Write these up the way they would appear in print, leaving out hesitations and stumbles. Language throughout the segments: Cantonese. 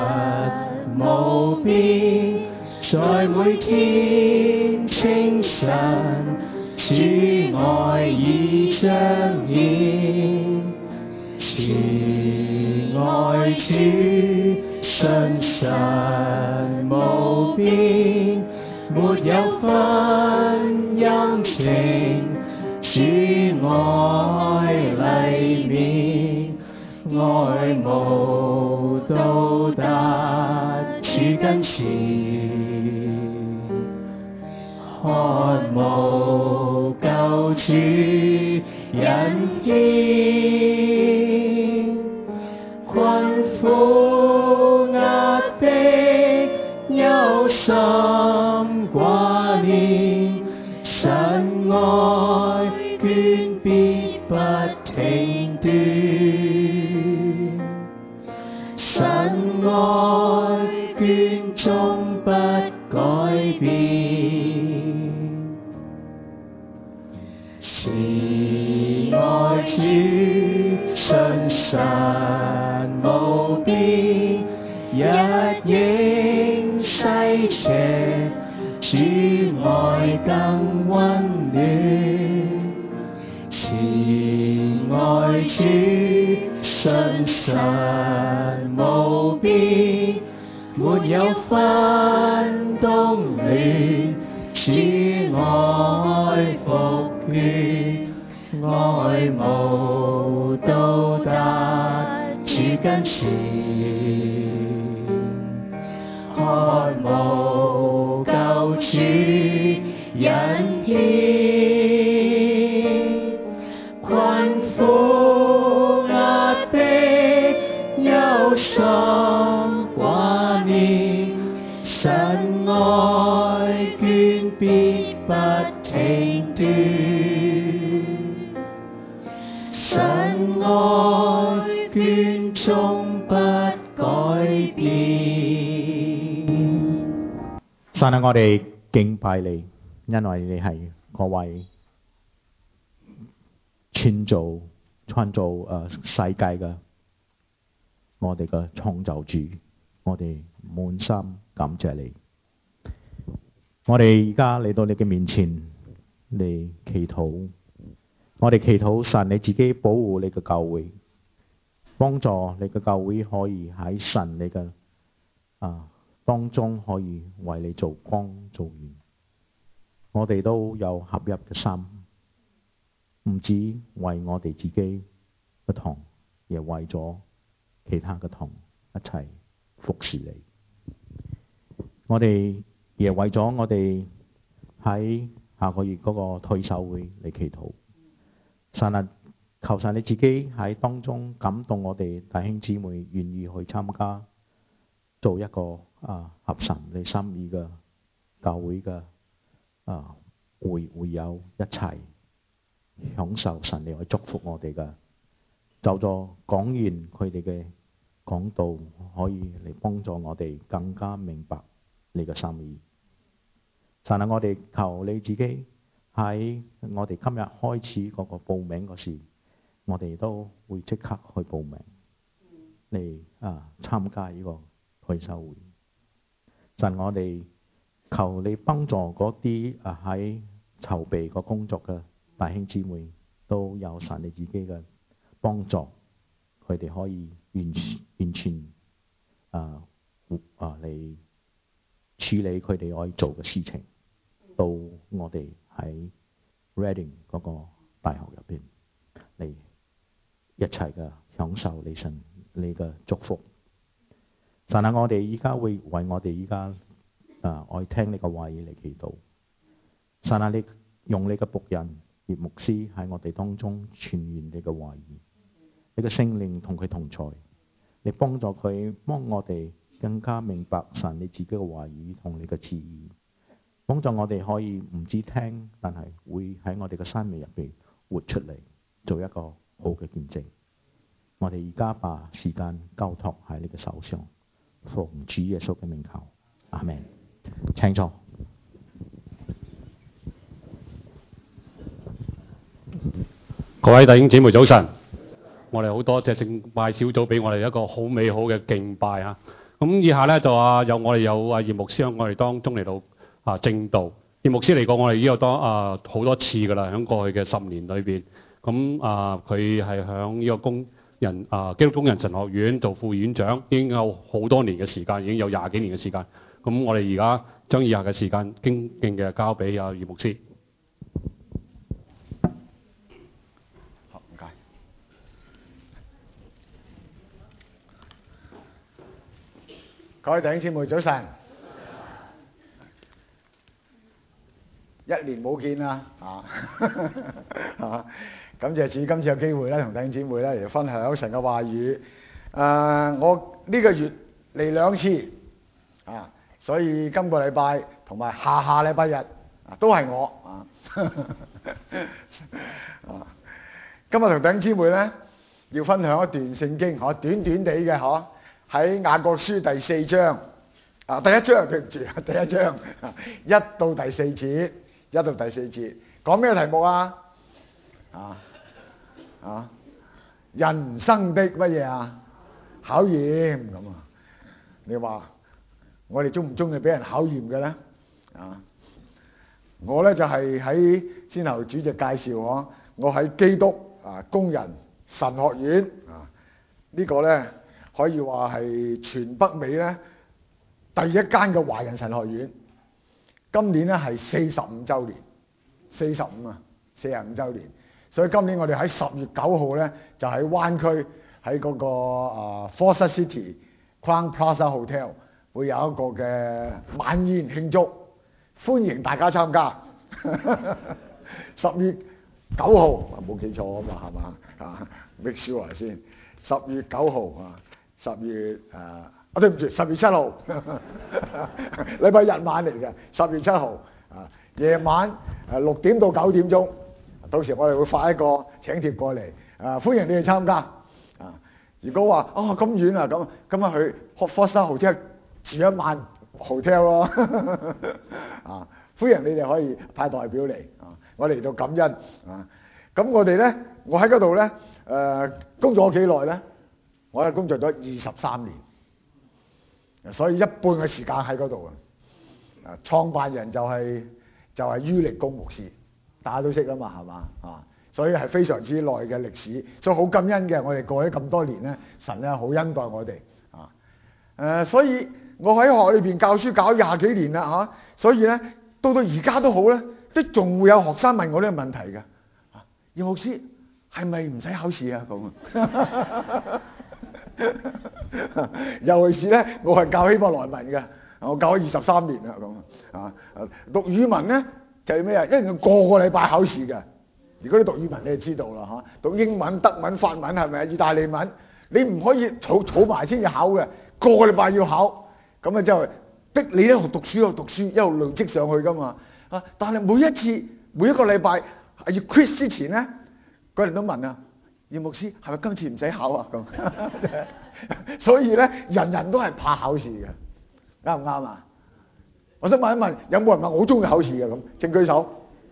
無邊，在每天清晨，主愛已彰顯，慈愛主信神無邊，沒有分陰晴，主愛裡面，愛慕到達主跟前，渴慕救主引牽，困苦壓迫憂心掛念，神愛眷必不停斷，神愛眷終不改變，是愛主信神無邊，一應西斜，主愛更溫暖，慈愛主信神無邊，沒有分冬暖，主愛復眷，愛慕到達主跟前，渴慕救主引牽，困苦壓迫憂心掛念，神愛眷必不停斷，神愛眷終不改變。 神啊，我哋敬拜你，因為你係嗰位創造世界嘅我哋嘅創造主，我哋滿心感謝你。我哋而家嚟到你嘅面前嚟祈禱，我哋祈禱神你自己保護你嘅教會，幫助你嘅教會可以喺神你嘅當中可以為你做光做鹽。我哋都有合一嘅心，唔止為我哋自己嘅堂，亦為咗其他嘅堂一齊服侍你。我哋亦為咗我哋喺下個月嗰個退休會嚟祈禱。神啊，求神你自己喺當中感動我哋弟兄姊妹願意去參加，做一個合神你心意嘅教會嘅會友一齊享受神你去祝福我哋嘅，就咗講完佢哋嘅講道，可以嚟幫助我哋更加明白你嘅心意。神啊，我哋求你自己喺我哋今日開始嗰個報名嗰時，我哋都會即刻去報名嚟參加呢個退休會。神，我哋求你幫助嗰啲喺籌備個工作嘅弟兄姊妹，都有神你自己嘅幫助，佢哋可以完全嚟處理佢哋可以做嘅事情，到我哋喺 Reading 嗰個大學入邊嚟一齊嘅享受你神你嘅祝福。神啊，我哋依家會為我哋依家愛聽你嘅話語嚟祈禱。神啊，你用你嘅僕人葉牧師喺我哋當中傳言你嘅話語，你嘅聖靈同佢同在，你幫助佢幫我哋更加明白神你自己嘅話語同你嘅旨意，幫助我哋可以唔止聽，但係會喺我哋嘅生命入邊活出嚟，做一個好嘅見證。我哋而家把時間交託喺你嘅手上，奉主耶穌嘅名求，阿們。請坐。 各位弟兄姊妹早晨，我哋好多謝敬拜小組俾我哋一個好美好嘅敬拜嚇。 咁以下咧就有我哋葉牧師喺我哋當中嚟到證道。葉牧師嚟過我哋呢度好多次㗎啦，喺過去嘅10年裏邊。咁佢係喺呢個基督工人神學院做副院長，已經有好多年嘅時間，已經有20幾年嘅時間。咁我哋而家將以下嘅時間恭敬嘅交俾葉牧師。 好，唔該。各位弟兄姊妹早晨，一年冇見啦，感謝主，今次有機會咧，同弟兄姊妹咧嚟分享神嘅話語。我呢個月嚟2次，所以今個禮拜同埋下禮拜日都係我今日同弟兄姊妹咧要分享一段聖經，短短地嘅喺雅各書第4章第一章，對唔住，第一章1到第4節，1到第4節講咩題目啊？人生的乜嘢啊？考驗咁啊？你話我哋中唔中意俾人考驗嘅咧？我咧就係喺先後主席介紹我喺基督工人神學院呢個咧可以話係全北美咧第一間嘅華人神學院。今年咧係45週年，45週年。所以今年我哋喺10月9號咧就喺灣區喺嗰個Foster City Crown Plaza Hotel 會有一個嘅晚宴慶祝，歡迎大家參加。10月9號冇記錯啊嘛，係嘛？make sure先。10月9號10月對唔住，10月7號，禮拜日晚嚟嘅，10月7號夜晚6點到9點鐘。到時我哋會發一個請帖過嚟，歡迎你哋參加。如果話咁遠咁今日去 Foster Hotel 住一晚 hotel 咯，歡迎你哋可以派代表嚟，我嚟到感恩。咁我哋咧，我喺嗰度咧，工作咗幾耐咧？我係工作咗23年，所以一半嘅時間喺嗰度啊。創辦人就係于力公牧師。大家都識啦嘛，係嘛所以係非常之耐嘅歷史，所以好感恩嘅。我哋過咗咁多年咧，神咧好恩待我哋所以我喺學校裏邊教書教咗20幾年啦所以咧到而家都好咧，都仲會有學生問我呢個問題嘅。葉牧師係咪唔使考試啊？咁尤其是咧，我係教希伯來文嘅，我教咗23年啦咁讀語文咧。就係咩啊？一定要個禮拜考試嘅。如果你讀語文，你就知道啦讀英文、德文、法文係咪啊？意大利文，你唔可以儲埋先至考嘅，個禮拜要考。咁之後逼你一路讀書一路累積上去噶嘛。但係每一個禮拜要 quiz 之前咧，嗰人都問葉牧師係咪今次唔使考啊？咁所以咧，人人都係怕考試嘅，啱唔啱啊？我想問一問，有冇人話我好中意考試嘅咁？請舉手。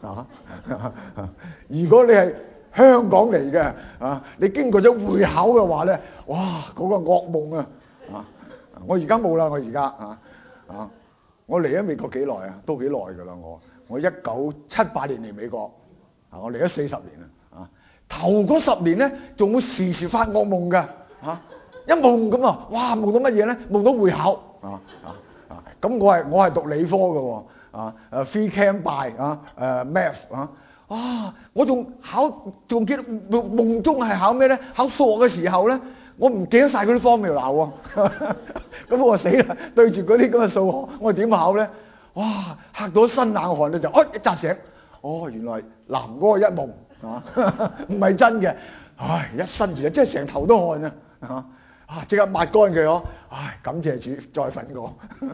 如果你係香港嚟嘅你經過咗會考嘅話咧，哇，嗰個噩夢啊！我而家冇啦，我而家我嚟咗美國幾耐啊？都幾耐噶啦，我1978年嚟美國我嚟咗40年啦頭嗰10年咧，仲會時時發噩夢嘅一夢咁哇，夢到乜嘢咧？夢到會考咁我係讀理科嘅free cam by math 我仲記得夢中係考咩咧？考數學嘅時候咧，我唔記得晒嗰啲 formula 咁我死啦！對住嗰啲咁嘅數學，我點考咧？哇！嚇到身冷汗咧，就一扎醒，原來南柯一夢唔係真嘅，一身住即係成頭都汗即刻抹乾佢感謝主，再瞓過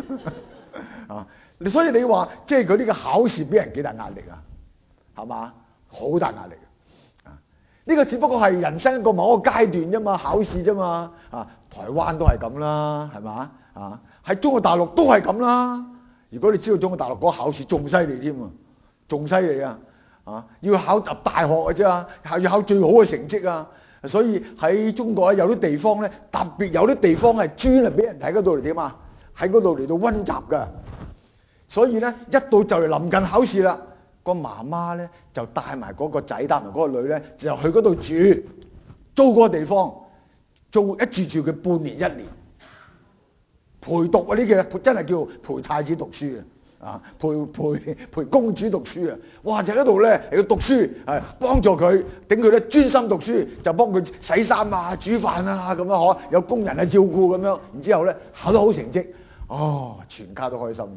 所以你話即係佢呢個考試俾人幾大壓力係嘛？好大壓力呢個只不過係人生一個某一個階段啫嘛，考試啫嘛台灣都係咁啦，係嘛喺中國大陸都係咁啦。如果你知道中國大陸嗰個考試仲犀利添仲犀利要考入大學嘅啫要考最好嘅成績所以喺中國有啲地方咧，特別有啲地方係專係俾人睇嗰度嚟點啊？喺嗰度嚟到溫習㗎。所以咧，一到就嚟臨近考試啦，個媽媽咧就帶埋嗰個仔帶埋嗰個女咧，就去嗰度住，租嗰個地方，一住佢半年一年，陪讀啊！呢個真係叫陪太子讀書啊！陪公主讀書啊！哇！就喺度咧要讀書，係幫助佢，等佢咧專心讀書，就幫佢洗衫啊、煮飯啊咁樣嗬，有工人去照顧咁樣，然之後咧考得好成績，全家都開心。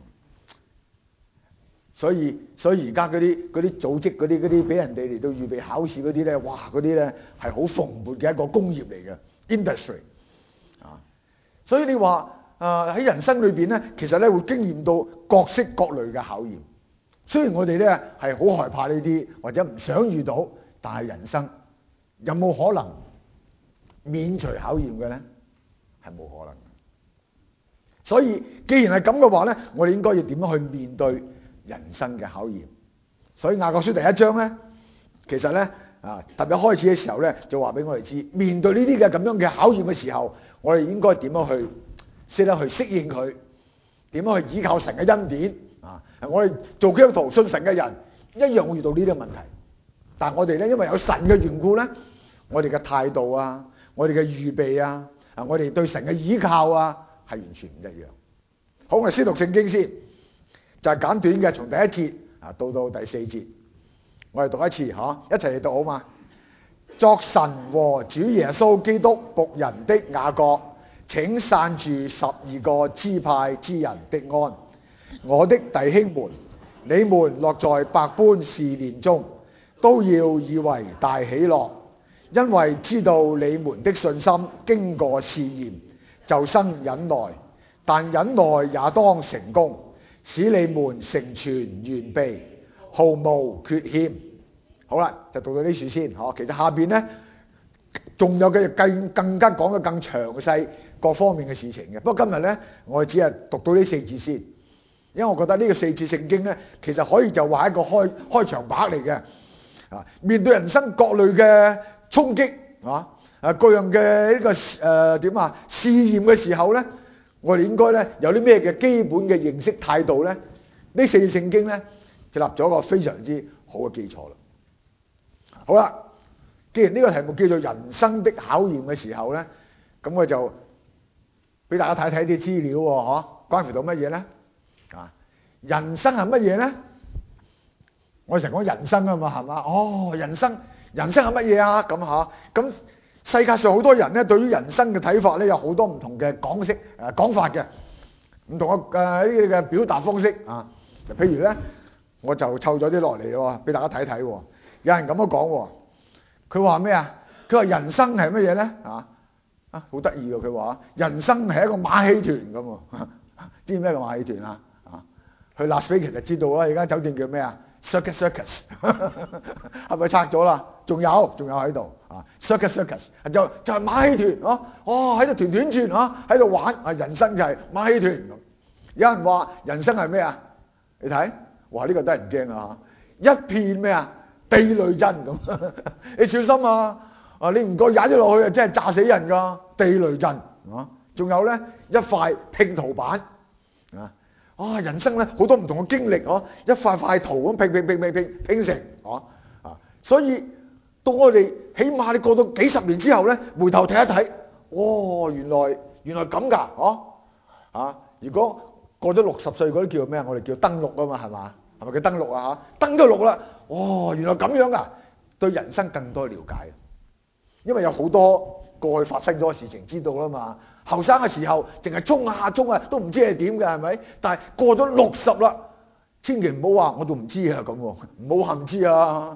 所以而家嗰啲組織嗰啲俾人哋嚟到預備考試嗰啲咧，哇！嗰啲咧係好蓬勃嘅一個工業嚟嘅 industry 啊。所以你話喺人生裏邊咧，其實咧會經驗到各式各類嘅考驗。雖然我哋咧係好害怕呢啲或者唔想遇到，但係人生有冇可能免除考驗嘅咧？係冇可能嘅。所以既然係咁嘅話咧，我哋應該要點樣去面對人生嘅考驗？所以雅各書第1章咧，其實咧特別開始嘅時候咧，就話俾我哋知，面對呢啲嘅咁樣嘅考驗嘅時候，我哋應該點樣去識得去適應佢？點樣去依靠神嘅恩典啊？我哋做基督徒信神嘅人一樣會遇到呢啲問題，但係我哋咧因為有神嘅緣故咧，我哋嘅態度啊，我哋嘅預備啊，我哋對神嘅依靠啊，係完全唔一樣。好，我哋先讀聖經先。就係簡短嘅，從第1節到第4節，我哋讀一次一齊嚟讀好嘛？作神和主耶穌基督僕人的雅各，請散住12個支派之人的安。我的弟兄們，你們落在百般試煉中，都要以為大喜樂，因為知道你們的信心經過試驗，就生忍耐。但忍耐也當成功，使你們成全完備，毫無缺欠。好啦，就讀到呢處先。其實下邊呢，仲有嘅更加講得更詳細各方面嘅事情嘅。不過今日呢，我哋只係讀到呢4節先，因為我覺得呢個4節聖經呢，其實可以就話一個開場白嚟嘅。面對人生各類嘅衝擊各樣嘅呢個試驗嘅時候呢，我哋應該咧有啲咩嘅基本嘅認識態度咧？呢4節聖經咧就立咗一個非常之好嘅基礎啦。好啦，既然呢個題目叫做人生的考驗嘅時候咧，咁我就俾大家睇睇啲資料喎，關乎到乜嘢咧？人生係乜嘢咧？我成日講人生啊嘛，係嘛？人生係乜嘢啊？咁世界上好多人咧，對於人生嘅睇法咧，有好多唔同嘅講法嘅，唔同嘅呢啲嘅表達方式啊。譬如咧，我就湊咗啲落嚟咯，俾大家睇睇。有人咁樣講，佢話咩啊？佢話人生係乜嘢咧？好得意嘅，佢話人生係一個馬戲團咁。知唔知咩叫馬戲團啊？去拉斯維加斯就知道啦。而家酒店叫咩啊？Circus 係咪拆咗啦？仲有喺度Circus 就係馬戲團喺度團轉喺度玩人生就係馬戲團咁。有人話人生係咩啊？你睇，哇呢個得人驚啊！一片咩啊？地雷陣咁，你小心啊！你唔該踩咗落去啊，真係炸死人噶！地雷陣仲有咧一塊拼圖板人生咧好多唔同嘅經歷一塊塊圖咁拼成所以到我哋起碼你過到幾十年之後咧，回頭睇一睇，原來咁噶如果過咗60歲嗰啲叫咩？我哋叫登陸啊嘛，係嘛？係咪叫登陸啊？登咗陸啦，原來咁樣噶，對人生更多了解，因為有好多過去發生咗嘅事情知道啦嘛。後生嘅時候淨係衝啊都唔知係點嘅，係咪？但係過咗60啦，千祈唔好話我都唔知啊咁，唔好唔知啊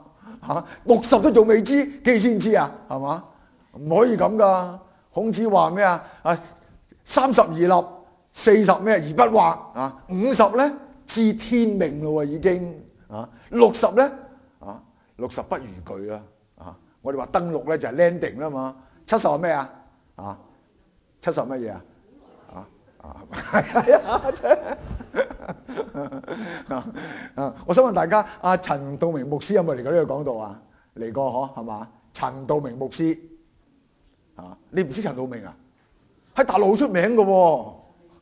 60都仲未知，幾時先知啊？係嘛？唔可以咁噶。孔子話咩啊？30而立，40咩而不惑50咧知天命咯，已經60咧60不如懼我哋話登陸咧就係 landing 啦嘛。70係咩啊？70乜嘢我想問大家，陳道明牧師有冇嚟過呢個講道啊？嚟過係嘛？ 陳道明牧師啊，你唔識陳道明啊？喺大陸好出名嘅喎，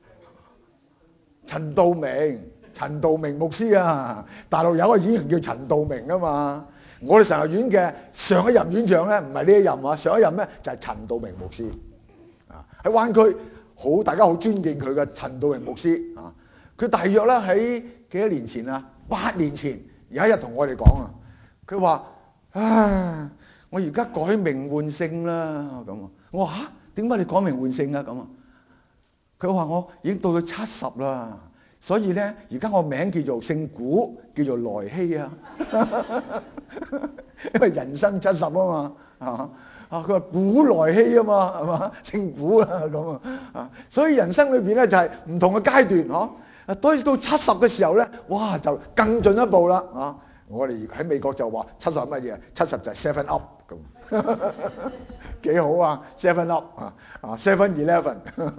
陳道明牧師啊，大陸有個演員叫陳道明啊嘛。我哋神學院嘅上一任院長咧，唔係呢一任啊，上一任咧就係陳道明牧師啊。喺灣區大家好尊敬佢嘅陳道明牧師啊。佢大約咧喺幾多年前啊，8年前有一日同我哋講啊，佢話：啊，我而家改名換姓啦咁啊。我話嚇，點解你改名換姓啊？咁啊，佢話我已經到咗70啦。所以咧，而家我名叫做姓古，叫做萊希啊，因為人生70啊嘛，佢話古萊希啊嘛，係嘛，姓古啊咁啊，所以人生裏邊咧就係唔同嘅階段，到70嘅時候咧，哇就更進一步啦，我哋喺美國就話70係乜嘢？70就係 7 Up 咁，幾好啊，7 Up 7-Eleven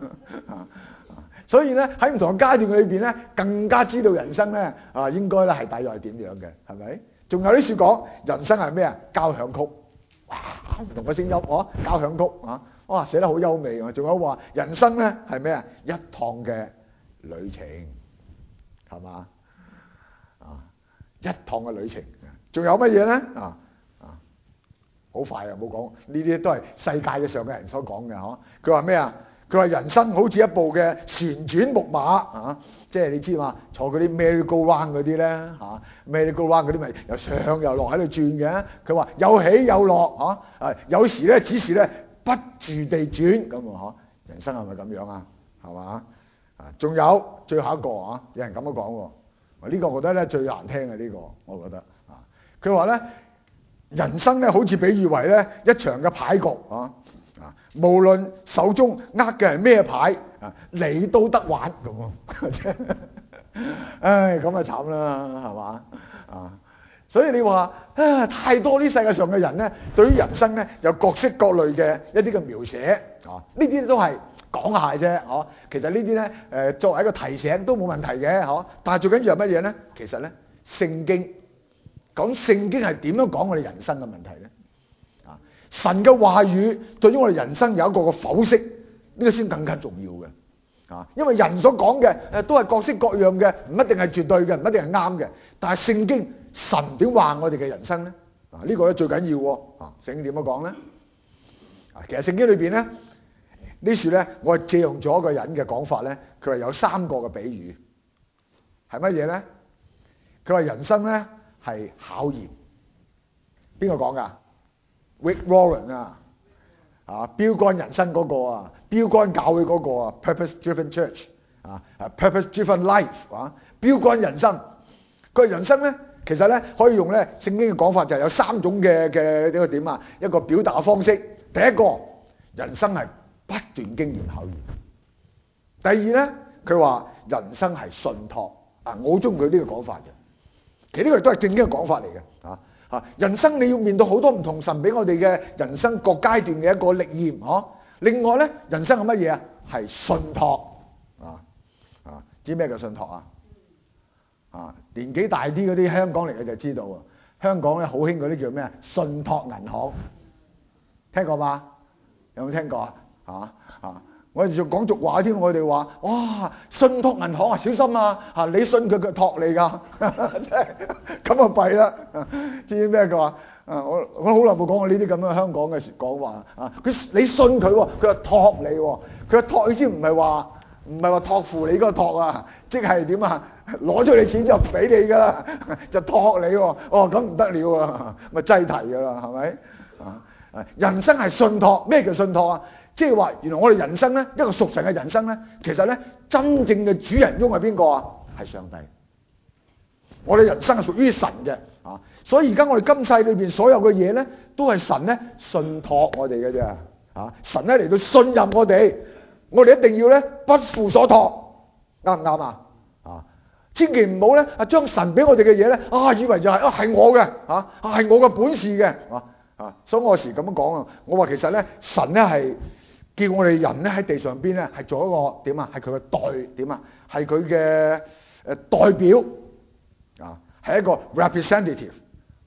所以咧喺唔同嘅階段裏邊咧，更加知道人生咧應該咧係大約係點樣嘅，係咪？仲有啲説講人生係咩啊？交響曲，哇唔同嘅聲音交響曲啊，哇寫得好優美啊！仲有話人生咧係咩啊？一趟嘅旅程，係嘛？一趟嘅旅程，仲有乜嘢咧？好快啊！冇講呢啲都係世界嘅上嘅人所講嘅嗬。佢話咩啊？佢話人生好似一部嘅旋轉木馬即係你知嘛，坐嗰啲 merry-go-round 嗰啲咧merry-go-round 嗰啲咪又上又落喺度轉嘅。佢話有起有落有時咧只是咧不住地轉咁人生係咪咁樣啊？係嘛？仲有最後一個有人咁樣講喎，呢個我覺得咧最難聽嘅呢個，我覺得佢話咧人生咧好似比喻為咧一場嘅牌局無論手中握嘅係咩牌你都得玩咁唉，咁啊慘啦，係嘛所以你話太多呢世界上嘅人咧，對於人生咧有各式各類嘅一啲嘅描寫呢啲都係講下啫其實呢啲咧作為一個提醒都冇問題嘅但係最緊要係乜嘢咧？其實咧聖經講聖經係點樣講我哋人生嘅問題咧？神嘅話語對於我哋人生有一個嘅剖析，呢個先更加重要嘅因為人所講嘅都係各式各樣嘅，唔一定係絕對嘅，唔一定係啱嘅。但係聖經神點話我哋嘅人生咧？呢個咧最緊要喎聖經點樣講咧？其實聖經裏邊咧呢處咧，我係借用咗一個人嘅講法咧，佢話有3個嘅比喻係乜嘢咧？佢話人生咧係考驗，邊個講㗎？Rick Warren 標竿人生嗰個標竿教會嗰個Purpose Driven Church Purpose Driven Life 標竿人生。佢人生咧，其實咧可以用咧聖經嘅講法，就係有3種嘅呢個點一個表達嘅方式。第一個，人生係不斷經驗考驗。第二咧，佢話人生係信託我好中意佢呢個講法嘅。其實呢個都係正經嘅講法嚟嘅人生你要面對好多唔同神俾我哋嘅人生各階段嘅一個歷驗另外咧，人生係乜嘢啊？係信託知咩叫信託年紀大啲嗰啲香港嚟嘅就知道香港咧好興嗰啲叫咩信託銀行，聽過嗎？有冇聽過我哋仲講俗話添，我哋話哇信託銀行小心你信佢託你㗎，咁弊啦！知唔知咩？佢話我好耐冇講過呢啲咁嘅香港嘅講話你信佢佢話託你佢話託意思唔係話託付你嗰個託即係點攞咗你錢就俾你㗎啦，就託你咁唔得了咪擠提㗎啦，係咪人生係信託，咩叫信託即係話原來我哋人生咧一個屬神嘅人生咧，其實咧真正嘅主人翁係邊個係上帝。我哋人生係屬於神嘅所以而家我哋今世裏邊所有嘅嘢咧，都係神咧信託我哋嘅啫神咧嚟到信任我哋一定要咧不負所託，啱唔啱千祈唔好咧將神俾我哋嘅嘢咧以為就係我嘅係我嘅本事嘅所以我有時咁樣講我話其實咧神咧係叫我哋人咧喺地上邊咧係做一個點係佢嘅係佢嘅代表係一個 representative，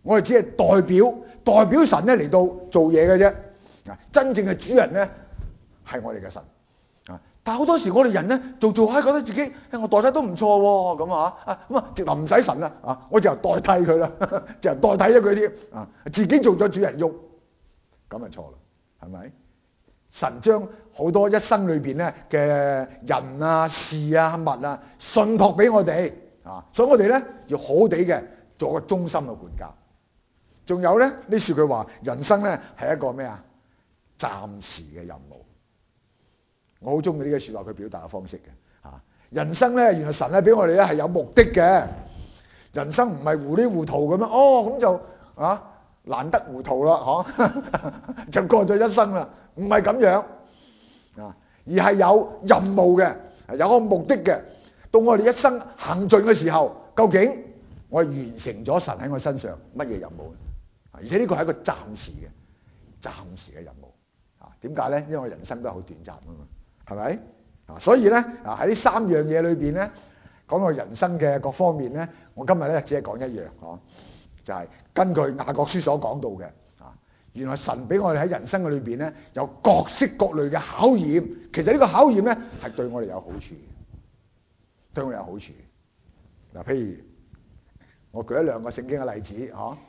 我哋只係代表神咧嚟到做嘢嘅啫。真正嘅主人咧係我哋嘅神。但係好多時我哋人咧做下覺得自己我代替都唔錯喎，咁咁直頭唔使神啦，我就代替佢啦，就代替咗佢添自己做咗主人喐，咁就錯啦，係咪？神將好多一生裏邊咧嘅人啊、事啊、物啊信託俾我哋所以我哋咧要好好地嘅做個忠心嘅管家。仲有咧呢說句話，人生咧係一個咩啊？暫時嘅任務。我好中意呢個說話佢表達嘅方式嘅人生咧，原來神咧俾我哋咧係有目的嘅。人生唔係糊裡糊塗咁樣，咁就難得糊塗啦，就過咗一生啦，唔係咁樣而係有任務嘅，有個目的嘅。到我哋一生行盡嘅時候，究竟我哋完成咗神喺我身上乜嘢任務？而且呢個係一個暫時嘅任務點解咧？因為我人生都係好短暫啊嘛。係咪所以咧喺呢三樣嘢裏邊咧，講到人生嘅各方面咧，我今日咧只係講一樣就係根據雅各書所講到嘅原來神俾我哋喺人生嘅裏邊咧有各式各類嘅考驗。其實呢個考驗咧係對我哋有好處嘅，對我哋有好處譬如我舉一兩個聖經嘅例子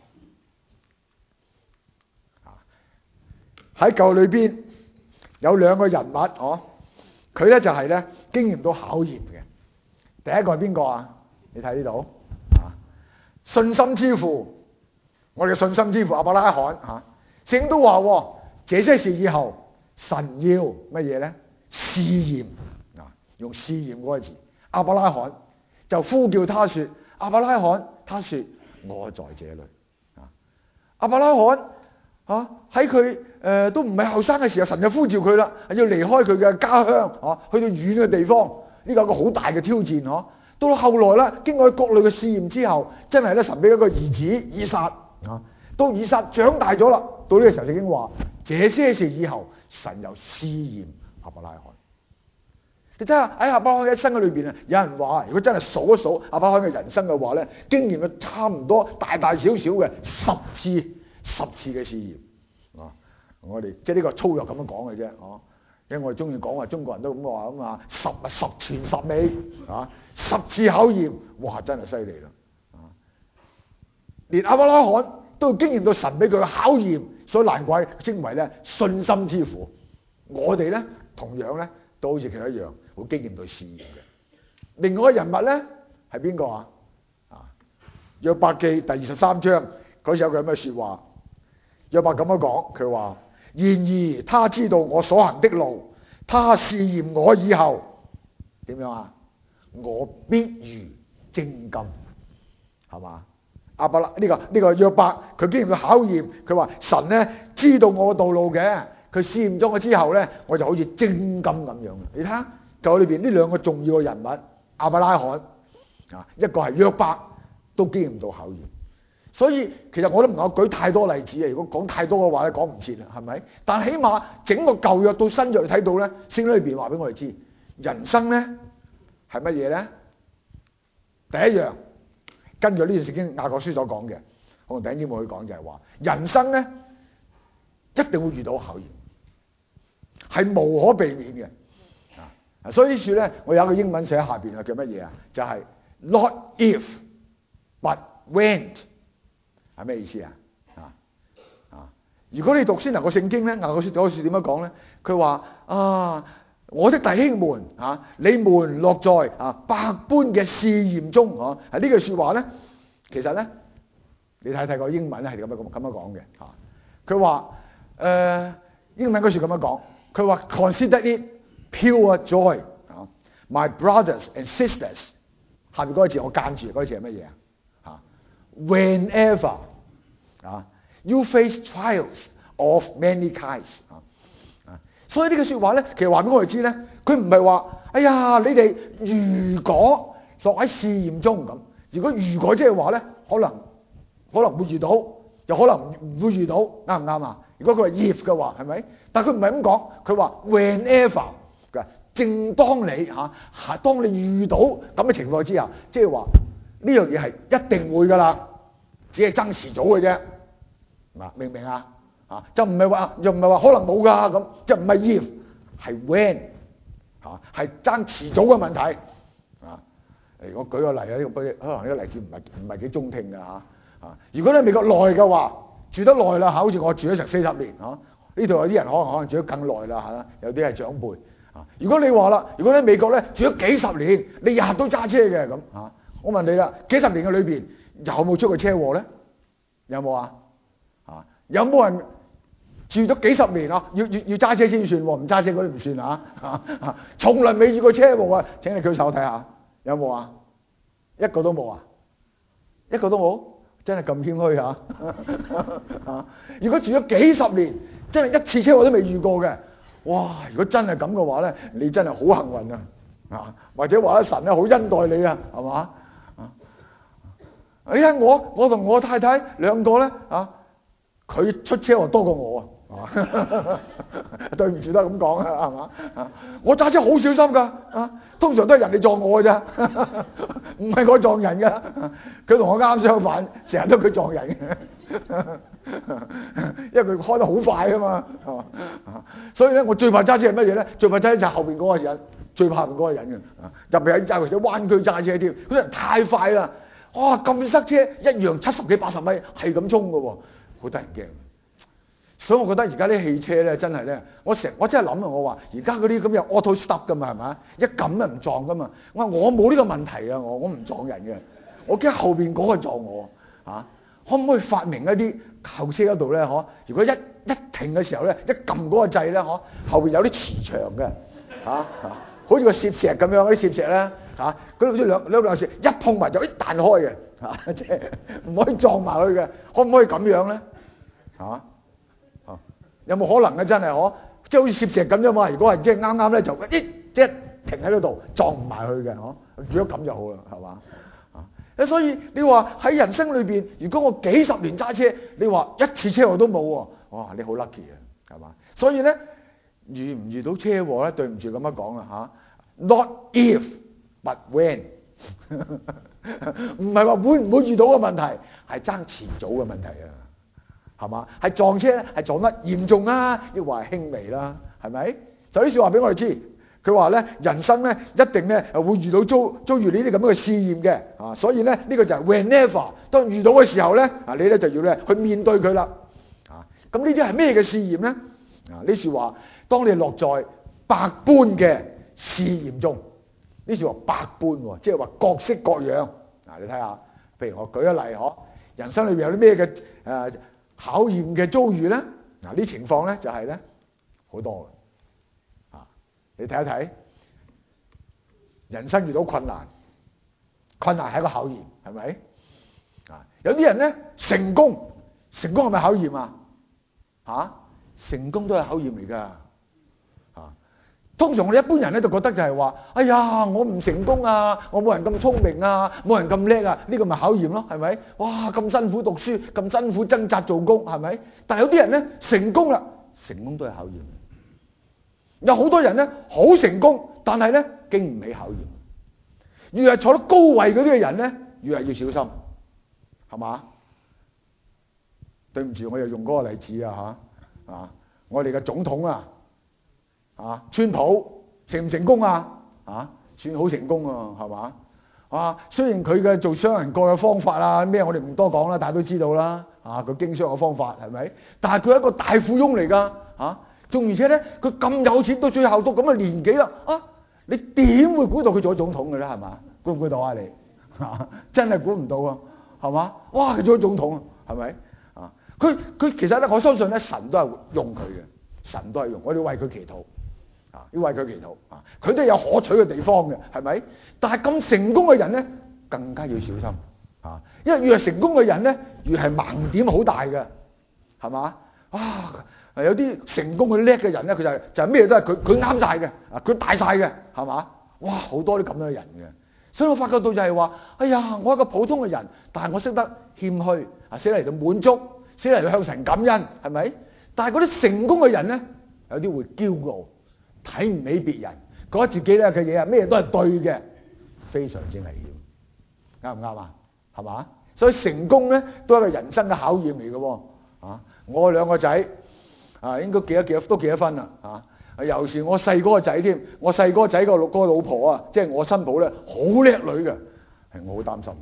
喺舊裏邊有兩個人物佢咧就係咧經驗到考驗嘅。第一個係邊個啊？你睇呢度信心之父，我哋嘅信心之父亞伯拉罕聖經都話這些事以後神要乜嘢咧？試驗用試驗嗰個字。亞伯拉罕就呼叫他說，亞伯拉罕，他說我在這裏亞伯拉罕喺佢都唔係後生嘅時候，神就呼召佢啦，要離開佢嘅家鄉去到遠嘅地方。呢個係一個好大嘅挑戰到後來啦，經過各類嘅試驗之後，真係咧神俾一個兒子以撒到以撒長大咗啦，到呢個時候已經話這些事以後，神又試驗亞伯拉罕。你睇下喺亞伯拉罕一生嘅裏邊有人話如果真係數一數亞伯拉罕嘅人生嘅話咧，經驗咗差唔多大大小小嘅10次嘅試驗我哋即係呢個粗略咁樣講嘅啫因為我哋中意講話中國人都咁話十全十美10次考驗，哇真係犀利啦連亞伯拉罕都經驗到神俾佢嘅考驗，所以難怪稱為咧信心之父。我哋咧同樣咧都好似佢一樣會經驗到試驗嘅。另外一個人物咧係邊個約伯記第23章嗰時有句咁嘅說話，約伯咁樣講，佢話然而他知道我所行的路，他試驗我以後點樣我必如精金，係嘛？亞伯拉呢個約伯佢經驗到考驗，佢話神咧知道我嘅道路嘅，佢試驗咗我之後咧，我就好似精金咁樣。你睇下舊裏邊呢兩個重要嘅人物，亞伯拉罕一個係約伯，都經驗到考驗。所以其實我都唔能夠舉太多例子啊！如果講太多嘅話咧，講唔切啦，係咪？但起碼整個舊約到新約你睇到咧，聖經裏邊話俾我哋知，人生咧係乜嘢咧？第一樣，根據呢段聖經雅各書所講嘅，我同弟兄姊妹去講就係話，人生咧一定會遇到考驗，係無可避免嘅。所以呢處咧，我有一個英文寫喺下邊叫乜嘢就係 not if but when。係咩意思如果你讀先能夠聖經咧，雅各書嗰處點樣講咧？佢話我的弟兄們你們落在百般嘅試驗中係呢句說話咧，其實咧你睇個英文咧係咁樣講嘅佢話英文嗰處咁樣講，佢話 consider it pure joy my brothers and sisters。下面嗰個字我間住嗰個字係乜嘢Whenever you face trials of many kinds 所以呢句說話咧，其實話俾我哋知咧，佢唔係話哎呀你哋如果落喺試驗中咁，如果即係話咧，可能會遇到，又可能唔會遇到，啱唔啱如果佢話 if 嘅話，係咪？但佢唔係咁講，佢話 whenever 嘅，正當你當你遇到咁嘅情況之下，即係話呢樣嘢係一定會噶啦， 只係爭遲早嘅啫。明唔明啊？就唔係話可能冇㗎咁，就唔係 if 係 when 係爭遲早嘅問題。我舉個例啊，呢個可能呢個例子唔係幾中聽㗎嚇。如果你喺美國耐嘅話，住得耐啦嚇，好似我住咗成40年嚇，呢度有啲人可能住得更耐啦嚇，有啲係長輩。如果你話啦，如果你喺美國咧住咗幾十年，你日日都揸車嘅咁嚇，我問你啦，幾十年嘅裏邊有冇出過車禍咧？有冇啊？有冇人住咗幾十年啊？要揸車先算喎，唔揸車嗰啲唔算啊！從來未遇過車禍啊！請你舉手睇下，有冇啊？一個都冇啊！一個都冇，真係咁謙虛嚇！如果住咗幾十年，真係一次車禍都未遇過嘅，哇！如果真係咁嘅話咧，你真係好幸運啊！或者話神咧好恩待你啊，係嘛？你睇我同我太太兩個咧佢出車禍多過我對唔住得咁講係嘛？我揸車好小心㗎通常都係人哋撞我㗎咋，唔係我撞人㗎。佢同我啱相反，成日都佢撞人因為佢開得好快啊嘛，所以咧我最怕揸車係乜嘢咧？最怕揸車就係後邊嗰個人，最怕後邊嗰個人嘅，特別喺灣區揸車添，嗰啲人太快啦，哇咁塞車，一樣70幾80米係咁衝㗎喎，好得人驚。所以我覺得而家啲汽車咧真係咧，我真係諗啊！我話而家嗰啲咁有 auto stop 㗎嘛，係咪？一撳就唔撞㗎嘛。我冇呢個問題啊，我唔撞人嘅，我驚後邊嗰個撞我可唔可以發明一啲後車嗰度咧？如果一停嘅時候咧，一撳嗰個掣咧，後邊有啲磁場嘅好似個攝石咁樣嗰啲攝石咧嗰度好似兩攝一碰埋就一彈開嘅即係唔可以撞埋去嘅，可唔可以咁樣咧？有冇可能嘅真係即係好似攝石咁啫嘛？如果係即係啱啱咧就即係停喺嗰度撞唔埋去嘅如果咁就好啦，係嘛？所以你話喺人生裏邊，如果我幾十年揸車，你話一次車禍都冇喎，哇！你好 lucky 啊，係嘛？所以咧遇唔遇到車禍咧？對唔住咁樣講啦Not if but when 唔係話會唔會遇到嘅問題，係爭遲早嘅問題啊！係嘛？係撞車係撞得嚴重啊，抑或係輕微啦？係咪？就呢句話俾我哋知，佢話咧人生咧一定咧會遇到遭遇呢啲咁嘅試驗嘅所以咧呢個就係 whenever 當遇到嘅時候咧你咧就要咧去面對佢啦咁呢啲係咩嘅試驗咧？呢句話當你落在百般嘅試驗中，呢句話百般喎，即係話各式各樣你睇下，譬如我舉一例人生裏邊有啲咩嘅考驗嘅遭遇咧，呢情況咧就係咧好多嘅你睇一睇，人生遇到困難係一個考驗，係咪？有啲人咧成功係咪考驗成功都係考驗嚟㗎通常我哋一般人咧就覺得就係話，哎呀，我唔成功啊，我冇人咁聰明啊，冇人咁叻啊，呢個咪考驗咯，係咪？哇，咁辛苦讀書，咁辛苦掙扎做工，係咪？但係有啲人咧成功啦，成功都係考驗。有好多人咧好成功，但係咧經唔起考驗。越係坐得高位嗰啲嘅人咧，越係要小心，係嘛？對唔住，我又用嗰個例子我哋嘅總統川普成唔成功算好成功係嘛？雖然佢嘅做商人國嘅方法咩我哋唔多講啦，大家都知道啦佢經商嘅方法係咪？但係佢係一個大富翁嚟㗎仲而且咧佢咁有錢，到最後到咁嘅年紀啦你點會估到佢做總統嘅咧？係嘛？估唔估到你真係估唔到係嘛？哇！佢做咗總統係咪佢其實咧，我相信咧神都係用佢嘅，神都係用，我哋為佢祈禱要為佢祈禱佢都有可取嘅地方嘅，係咪？但係咁成功嘅人咧，更加要小心因為越係成功嘅人咧，越係盲點好大嘅，係嘛？有啲成功嘅叻嘅人咧，佢就係咩都係佢啱晒嘅，佢大晒嘅，係嘛？哇！好多啲咁樣嘅人嘅，所以我發覺到就係話，哎呀，我係一個普通嘅人，但係我識得謙虛識得嚟到滿足，識得嚟到向神感恩，係咪？但係嗰啲成功嘅人咧，有啲會驕傲，睇唔起別人，覺得自己咧嘅嘢咩都係對嘅，非常之危險，啱唔啱係嘛？ 所以成功咧都係一個人生嘅考驗嚟嘅喎。我兩個仔應該都幾多分啦尤其是我細嗰個仔添，我細嗰個仔個老婆啊，即係我新抱咧，好叻女嘅，係我好擔心，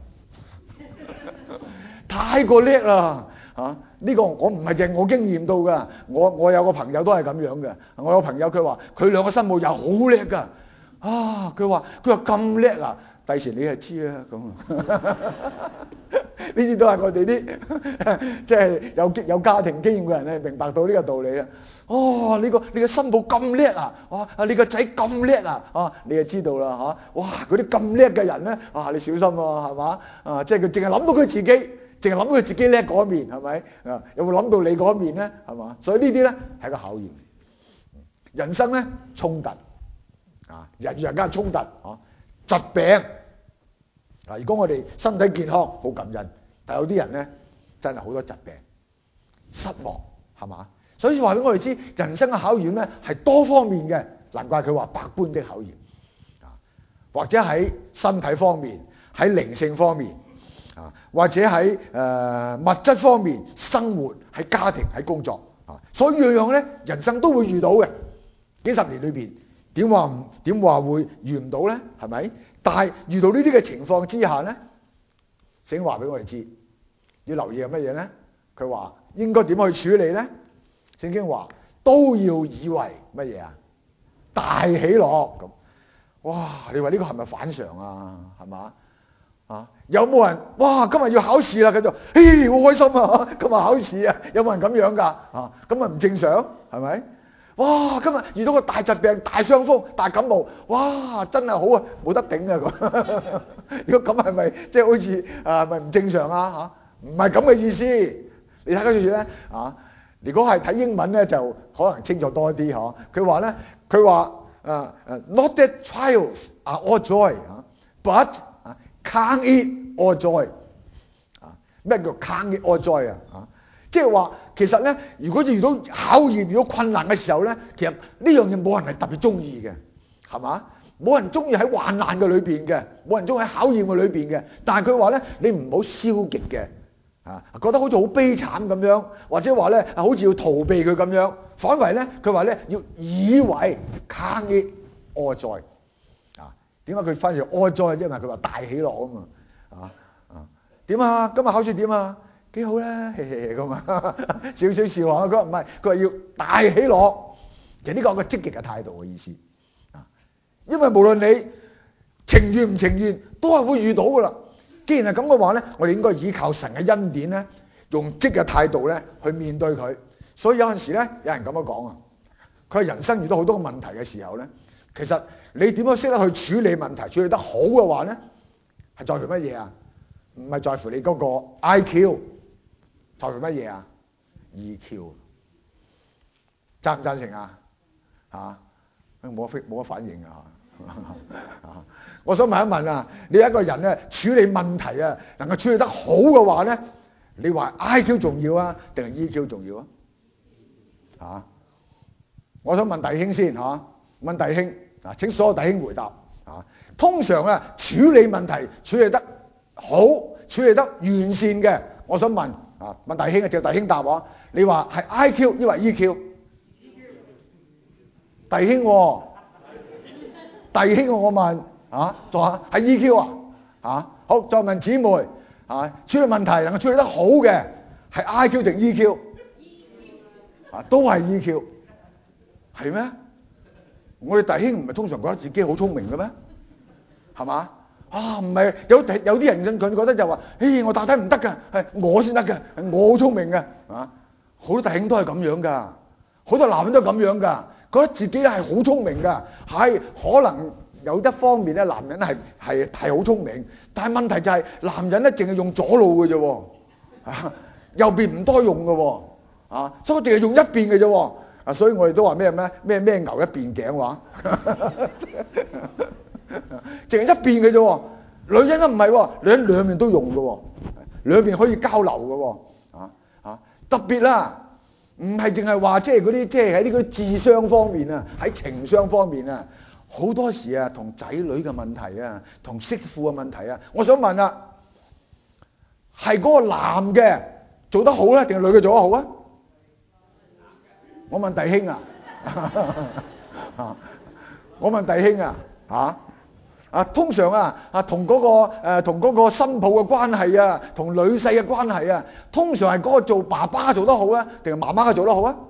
太過叻啦呢個我唔係淨我經驗到㗎，我有個朋友都係咁樣嘅，我有個朋友佢話佢兩個新抱又好叻㗎，佢話咁叻啊！第時你係知啊咁，呢啲都係我哋啲即係有家庭經驗嘅人咧，明白到呢個道理啊！你個新抱咁叻啊！你個仔咁叻啊！你就知道啦哇！嗰啲咁叻嘅人咧你小心喎，係嘛？即係佢淨係諗到佢自己，淨係諗到佢自己叻嗰一面，係咪？有冇諗到你嗰一面咧？係嘛？所以呢啲咧係個考驗。人生咧衝突人與人間衝突疾病如果我哋身體健康好感恩，但有啲人咧真係好多疾病，失望係嘛？所以話俾我哋知，人生嘅考驗咧係多方面嘅，難怪佢話百般的考驗或者喺身體方面，喺靈性方面或者喺物質方面，生活喺家庭喺工作所以樣樣咧人生都會遇到嘅。幾十年裏邊點話會遇唔到咧？係咪？但係遇到呢啲嘅情況之下咧，聖經話俾我哋知，要留意係乜嘢咧？佢話應該點去處理咧？聖經話都要以為乜嘢大喜樂咁。哇！你話呢個係咪反常啊？係嘛？有冇人哇？今日要考試啦，佢就好開心啊！今日考試啊，有冇人咁樣㗎？咁咪唔正常係咪？哇！今日遇到個大疾病、大傷風、大感冒，哇！真係好啊，冇得頂啊咁。如果咁係咪即係好似咪唔正常啊？唔係咁嘅意思。你睇跟住咧如果係睇英文咧，就可能清楚多啲嗬。佢話咧，not that trials are all joy but count it all joy。咩叫 count it all joy 即係話，其實咧，如果遇到考驗、遇到困難嘅時候咧，其實呢樣嘢冇人係特別中意嘅，係嘛？冇人中意喺患難嘅裏邊嘅，冇人中意喺考驗嘅裏邊嘅。但係佢話咧，你唔好消極嘅，覺得好似好悲慘咁樣，或者話咧，好似要逃避佢咁樣。反為咧，佢話咧要以為 count it all joy。點解佢翻譯 all joy？因為佢話大喜樂啊嘛。點啊？今日考試點啊？幾好啦，嘿嘿咁少少笑下。佢話唔係，佢話要大喜樂，其實呢個係個積極嘅態度嘅意思。因為無論你情願唔情願，都係會遇到噶啦。既然係咁嘅話咧，我哋應該依靠神嘅恩典咧，用積極嘅態度咧去面對佢。所以有陣時咧，有人咁樣講佢係人生遇到好多個問題嘅時候咧，其實你點樣識得去處理問題，處理得好嘅話咧，係在乎乜嘢唔係在乎你嗰個 IQ。在乎乜嘢EQ 贊唔贊成冇乜反應我想問一問你一個人咧處理問題能夠處理得好嘅話咧，你話 IQ 重要定係 EQ 重要我想問弟兄先問弟兄請所有弟兄回答通常處理問題處理得好、處理得完善嘅，我想問弟兄就弟兄答我，你話係 IQ 抑或 EQ？ 弟兄弟兄我問仲係 EQ 好，再問姊妹處理問題能夠處理得好嘅係 IQ 定 EQ？ 都係 EQ， 係咩？我哋弟兄唔係通常覺得自己好聰明嘅咩？係嘛？唔係有啲人佢覺得就話，我打低唔得㗎，係我先得㗎，我好聰明㗎，好多弟兄都係咁樣㗎，好多男人都係咁樣㗎，覺得自己係好聰明㗎，係可能有一方面咧，男人係好聰明，但係問題就係男人咧淨係用左腦嘅啫，右邊唔多用嘅，所以淨係用一邊嘅啫，所以我哋都話咩牛一邊頸話。淨係一邊嘅啫，女人都唔係，女人兩面都用嘅，兩邊可以交流嘅，特別啦，唔係淨係話即係嗰啲即係喺啲智商方面喺情商方面好多時同仔女嘅問題同媳婦嘅問題我想問係嗰個男嘅做得好咧，定係女嘅做得好啊？我問弟兄啊，我問弟兄啊，通常同嗰個新抱嘅關係啊，同女婿嘅關係啊，通常係嗰個做爸爸做得好啊，定係媽媽嘅做得好啊？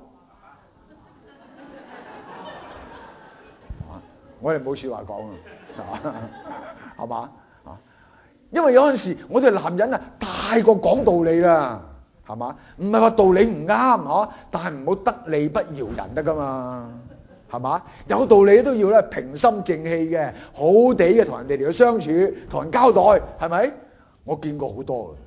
我哋冇說話講啊，係嘛？因為有陣時我哋男人太過講道理啦，係嘛？唔係話道理唔啱但係唔好得理不饒人得噶嘛，係嘛？有道理都要咧平心靜氣嘅，好地嘅同人哋嚟到相處，同人交代，係咪？我見過好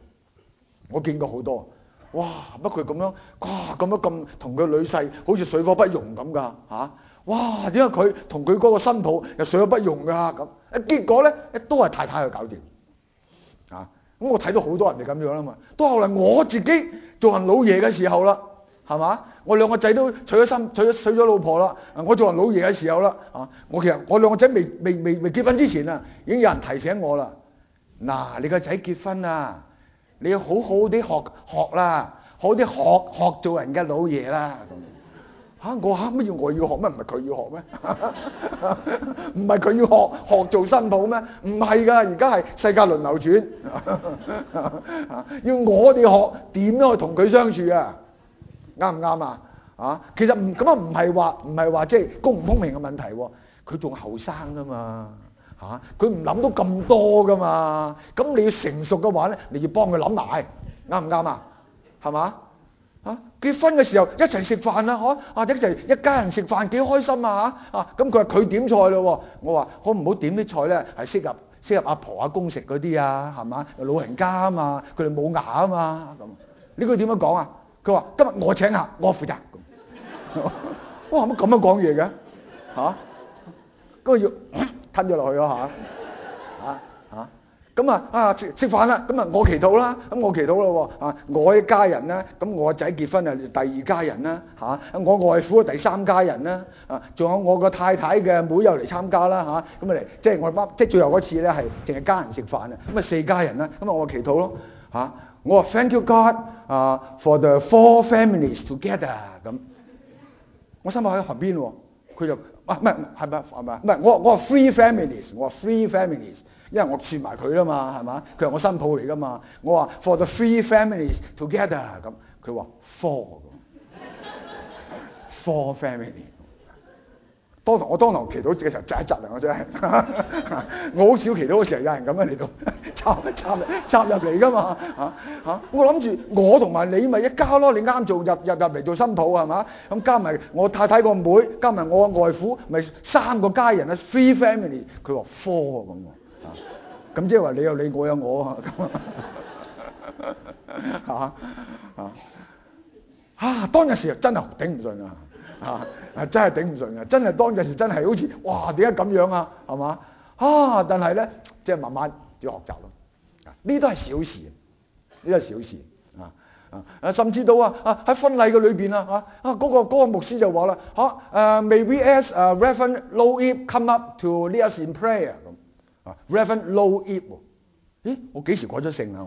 多，哇！乜佢咁樣，咁同佢女婿好似水火不容咁噶嚇？哇！點解佢同佢嗰個新抱又水火不容噶咁？結果咧都係太太去搞掂。咁我睇到好多人哋咁樣啦嘛，到後來我自己做人老爺嘅時候啦，係嘛？我兩個仔都娶咗老婆啦，我做人老爺嘅時候啦，其實我兩個仔未結婚之前已經有人提醒我啦。嗱，你個仔結婚你要好好啲學啦，好啲學做人嘅老爺啦。我乜要我要學咩？唔係佢要學咩？唔係佢要學做新抱咩？唔係噶，而家係世界輪流轉，要我哋學點樣去同佢相處啊？啱唔啱啊？其實唔係話即係公唔公平嘅問題，佢仲後生噶嘛，佢唔諗到咁多噶嘛。咁你要成熟嘅話咧，你要幫佢諗埋，啱唔啱啊？係嘛？結婚嘅時候一齊食飯或者一齊一家人食飯幾開心咁佢話佢點菜咯，我話可唔好點啲菜咧係適合阿婆公食嗰啲係嘛？老人家啊嘛，佢哋冇牙嘛咁。呢句點樣講啊？佢話今日我請客，我負責。哇，乜咁樣講嘢嘅嗰要吞咗落去咯咁食飯啦，咁我祈禱啦，咁我祈禱咯我一家人啦，咁我仔結婚第二家人啦我外父第三家人啦仲有我個太太嘅妹又嚟參加啦咁嚟即係我媽即係最後嗰次咧係淨係家人食飯咁四家人啦，咁我祈禱咯我話 Thank you God for the 4 families together 咁，我心喺旁邊佢就唔係我話 3 families， 我話 3 families。因為我算埋佢啦嘛，係嘛？佢係我新抱嚟噶嘛。我話 for the 3 families together 咁，佢話 4 family。我當堂祈禱嘅時候窒一窒我真係，我好少祈禱嘅時候有人咁樣嚟到插入嚟噶嘛我諗住我同埋你咪一家咯，你啱做入嚟做新抱係嘛？咁加埋我太太個妹，加埋我外父，咪3個家人3 family。佢話 4咁。咁即係話你有你，我有我當陣時真係頂唔順真係頂唔順真係當陣時真係好似哇點解咁樣係嘛但係咧即係慢慢要學習咯，呢都係小事，呢都係小事甚至到喺婚禮嘅裏邊嗰個牧師就話啦May we ask Reverend Low Ip come up to lead us in prayer 咁。Reverend Low Ip， 咦？我幾時改咗姓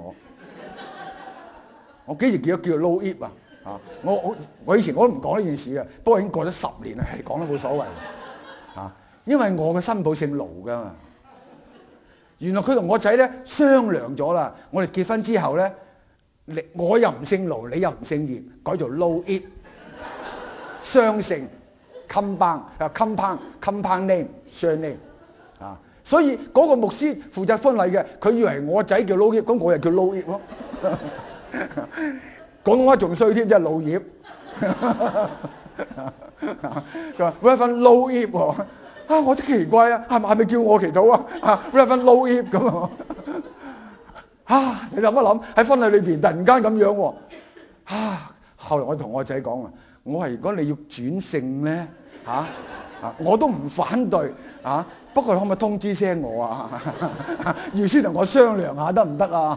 我幾時叫 Low Ip 我以前我都唔講呢件事嘅，不過已經過咗10年啦，講都冇所謂因為我嘅新抱姓盧噶嘛。原來佢同我仔咧商量咗啦，我哋結婚之後咧，我又唔姓盧，你又唔姓葉，改做 Low Ip， 雙姓 compound name surname 所以嗰個牧師負責婚禮嘅，佢以為我仔叫 Low Ip， 咁我又叫 Low Ip 咯。廣東話仲衰添，即係老葉。佢話 Reverend Low Ip 我真奇怪係咪叫我祈禱Reverend Low Ip 咁你諗一諗喺婚禮裏邊突然間咁樣後來我同我仔講我話如果你要轉姓咧我都唔反對不過你可唔可以通知聲我預先同我商量下得唔得咁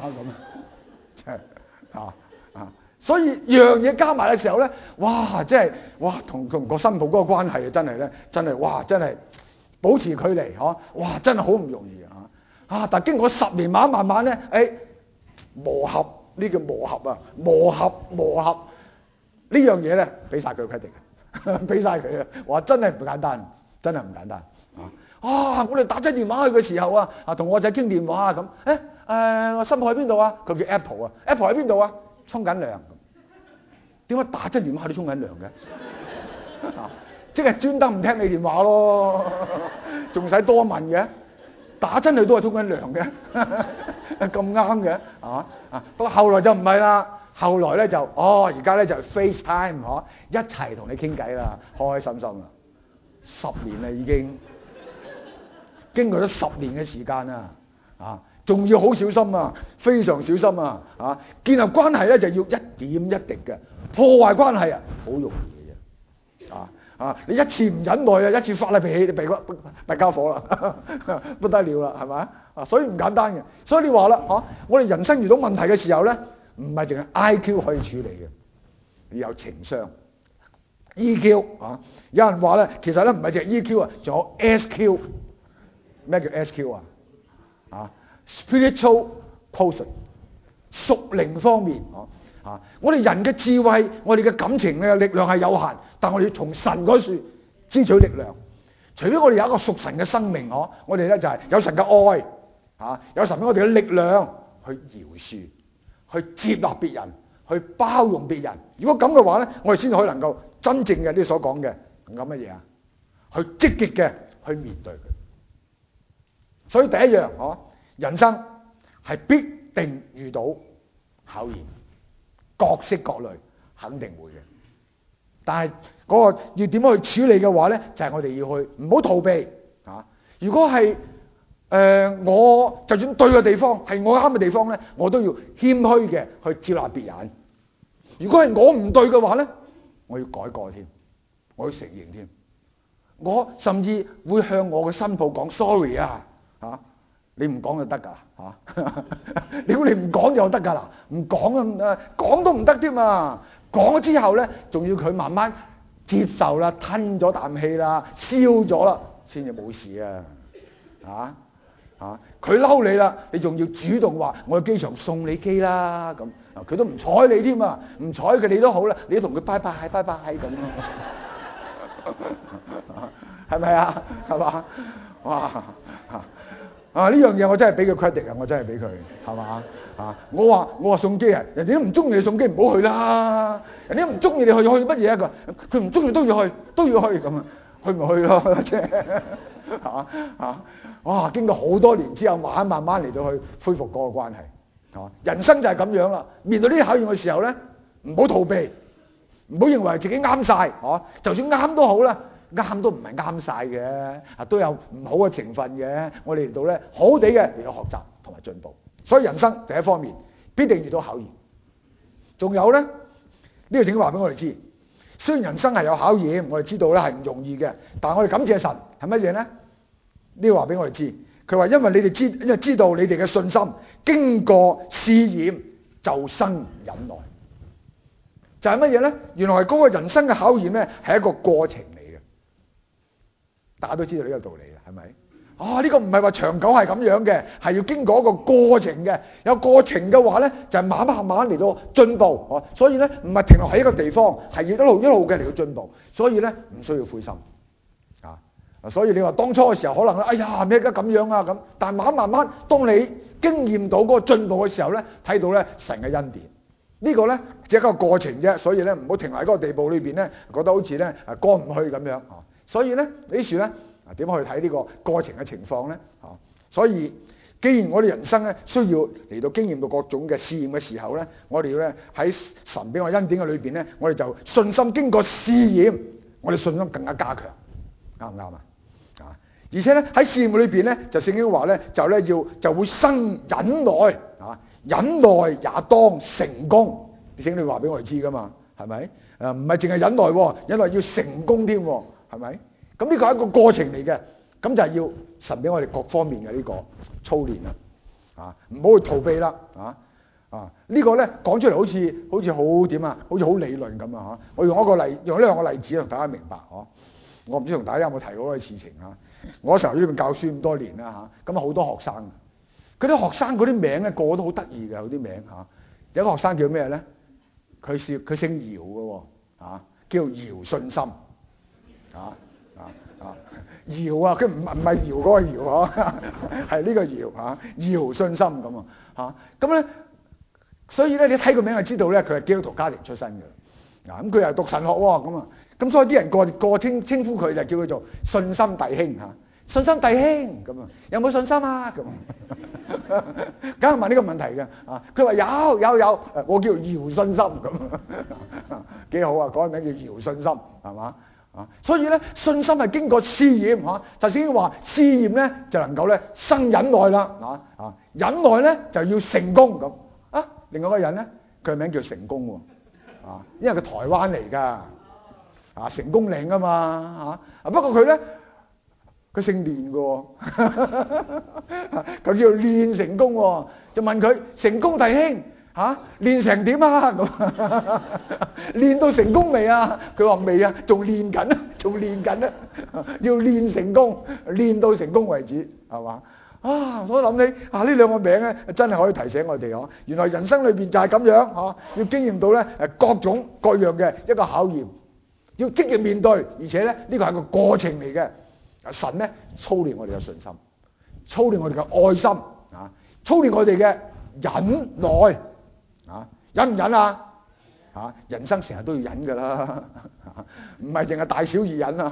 所以樣嘢加埋嘅時候咧，哇！真係哇，同個新抱嗰個關係真係咧，真係哇，真係保持距離哇，真係好唔容易但係經過10年慢慢咧，磨合呢叫磨合啊，磨合呢樣嘢咧，俾晒佢 credit， 俾晒佢啊！話真係唔簡單，真係唔簡單啊！我哋打親電話去嘅時候啊，同我仔傾電話啊咁，我新抱喺邊度啊？佢叫 Apple 啊 ，Apple 喺邊度啊？沖緊涼。點解打親電話都沖緊涼嘅？即係專登唔聽你電話咯，仲使多問嘅？打親佢都係沖緊涼嘅，咁啱嘅不過後來就唔係啦，後來咧就而家咧就 FaceTime 一齊同你傾偈啦，開開心心啦，10年啦已經，經過咗10年嘅時間仲要好小心啊，非常小心啊！建立關係咧就要一點一滴嘅，破壞關係好容易嘅啫，你一次唔忍耐一次發啦脾氣，你弊家伙啦，不得了啦，係咪？所以唔簡單嘅。所以你話啦，我哋人生遇到問題嘅時候咧，唔係淨係 IQ 可以處理嘅，要有情商 EQ 有人話咧，其實咧唔係淨係 EQ 仲有 SQ。咩叫 SQ Spiritual quotient， 屬靈方面我哋人嘅智慧，我哋嘅感情嘅力量係有限，但我哋要從神嗰處支取力量。除非我哋有一個屬神嘅生命，我哋咧就係有神嘅愛有神俾我哋嘅力量去饒恕、去接納別人、去包容別人。如果咁嘅話咧，我哋先可以能夠真正嘅呢所講嘅咁乜嘢去積極嘅去面對佢。所以第一樣人生係必定遇到考驗，各式各類肯定會嘅。但係嗰個要點樣去處理嘅話咧，就係我哋要去唔好逃避如果係我就算對嘅地方係我啱嘅地方咧，我都要謙虛嘅去接納別人。如果係我唔對嘅話咧，我要改過添，我要承認添。我甚至會向我嘅新抱講 sorry 你唔講就得噶你估你唔講就得噶啦？唔講講都唔得添啊！講咗之後咧，仲要佢慢慢接受啦，吞咗啖氣啦，消咗啦，先至冇事佢嬲你啦，你仲要主動話我去機場送你機啦咁，佢都唔睬你添啊！唔睬佢你都好啦，你都同佢拜拜拜拜咁係咪啊？係嘛？哇！呢樣嘢我真係俾佢 credit 我真係俾佢係嘛我話送機人哋都唔中意你送機，唔好去啦。人哋都唔中意你去乜嘢佢唔中意都要去咁去咪去咯即係哇！經過好多年之後，慢慢嚟到去恢復嗰個關係人生就係咁樣啦。面對呢啲考驗嘅時候咧，唔好逃避，唔好認為自己啱晒就算啱都好啦。啱都唔係啱晒嘅，都有唔好嘅成分嘅。我哋嚟到咧好地嘅嚟到學習同埋進步。所以人生第一方面必定遇到考驗。仲有咧呢個請話俾我哋知，雖然人生係有考驗，我哋知道咧係唔容易嘅，但係我哋感謝神係乜嘢咧？呢個話俾我哋知，佢話因為你哋知道你哋嘅信心經過試驗就生忍耐，就係乜嘢咧？原來嗰個人生嘅考驗咧係一個過程。大家都知道呢個道理啦，係咪？呢個唔係話長久係咁樣嘅，係要經過一個過程嘅。有過程嘅話咧，就係慢慢嚟到進步。所以咧，唔係停留喺一個地方，係要一路嘅嚟到進步。所以咧，唔需要灰心。所以你話當初嘅時候，可能哎呀咩而家咁樣咁，但係慢慢，當你經驗到嗰個進步嘅時候咧，睇到咧神嘅恩典。呢個咧只係一個過程啫。所以咧，唔好停留喺嗰個地步裏邊咧，覺得好似咧過唔去咁樣。所以咧呢處咧點樣去睇呢個過程嘅情況咧？所以既然我哋人生咧需要嚟到經驗到各種嘅試驗嘅時候咧，我哋要咧喺神俾我恩典嘅裏邊咧，我哋就信心經過試驗，我哋信心更加加強，啱唔啱啊？而且咧喺試驗裏邊咧，就聖經話咧就會生忍耐忍耐也當成功。聖經話俾我哋知噶嘛，係咪？唔係淨係忍耐，忍耐要成功添。係咪？咁呢個係一個過程嚟嘅，咁就係要神俾我哋各方面嘅呢個操練啦，唔好去逃避啦，呢個咧講出嚟好似好點啊，好似好理論咁啊，我用呢兩個例子讓大家明白，我唔知同大家有冇提過嗰個事情我成日喺呢邊教書咁多年啦，咁好多學生，嗰啲學生嗰啲名咧個個都好得意嘅，有啲名有個學生叫咩咧？佢姓姚嘅喎，叫姚信心，姚啊，佢唔係姚嗰個姚係呢個姚姚信心咁咁咧，所以咧你睇個名就知道咧，佢係基督徒家庭出身嘅，咁佢又讀神學喎，咁所以啲人個稱呼佢就叫佢做信心弟兄信心弟兄咁有冇信心啊？咁梗係問呢個問題嘅佢話有，我叫姚信心咁幾好啊，改名叫姚信心係嘛所以咧信心係經過試驗就先話試驗咧就能夠咧生忍耐啦忍耐咧就要成功咁另外一個人咧佢名叫成功喎因為佢台灣嚟㗎成功嶺啊嘛不過佢咧佢姓練嘅佢叫練成功就問佢成功弟兄練成點咁練到成功未啊？佢話未啊，仲練緊要練成功，練到成功為止，係嘛？所以諗起呢兩個名咧，真係可以提醒我哋原來人生裏邊就係咁樣要經驗到咧各種各樣嘅一個考驗，要積極面對，而且咧呢個係個過程嚟嘅。神咧操練我哋嘅信心，操練我哋嘅愛心操練我哋嘅忍耐。忍唔忍人生成日都要忍噶啦唔係淨係大小二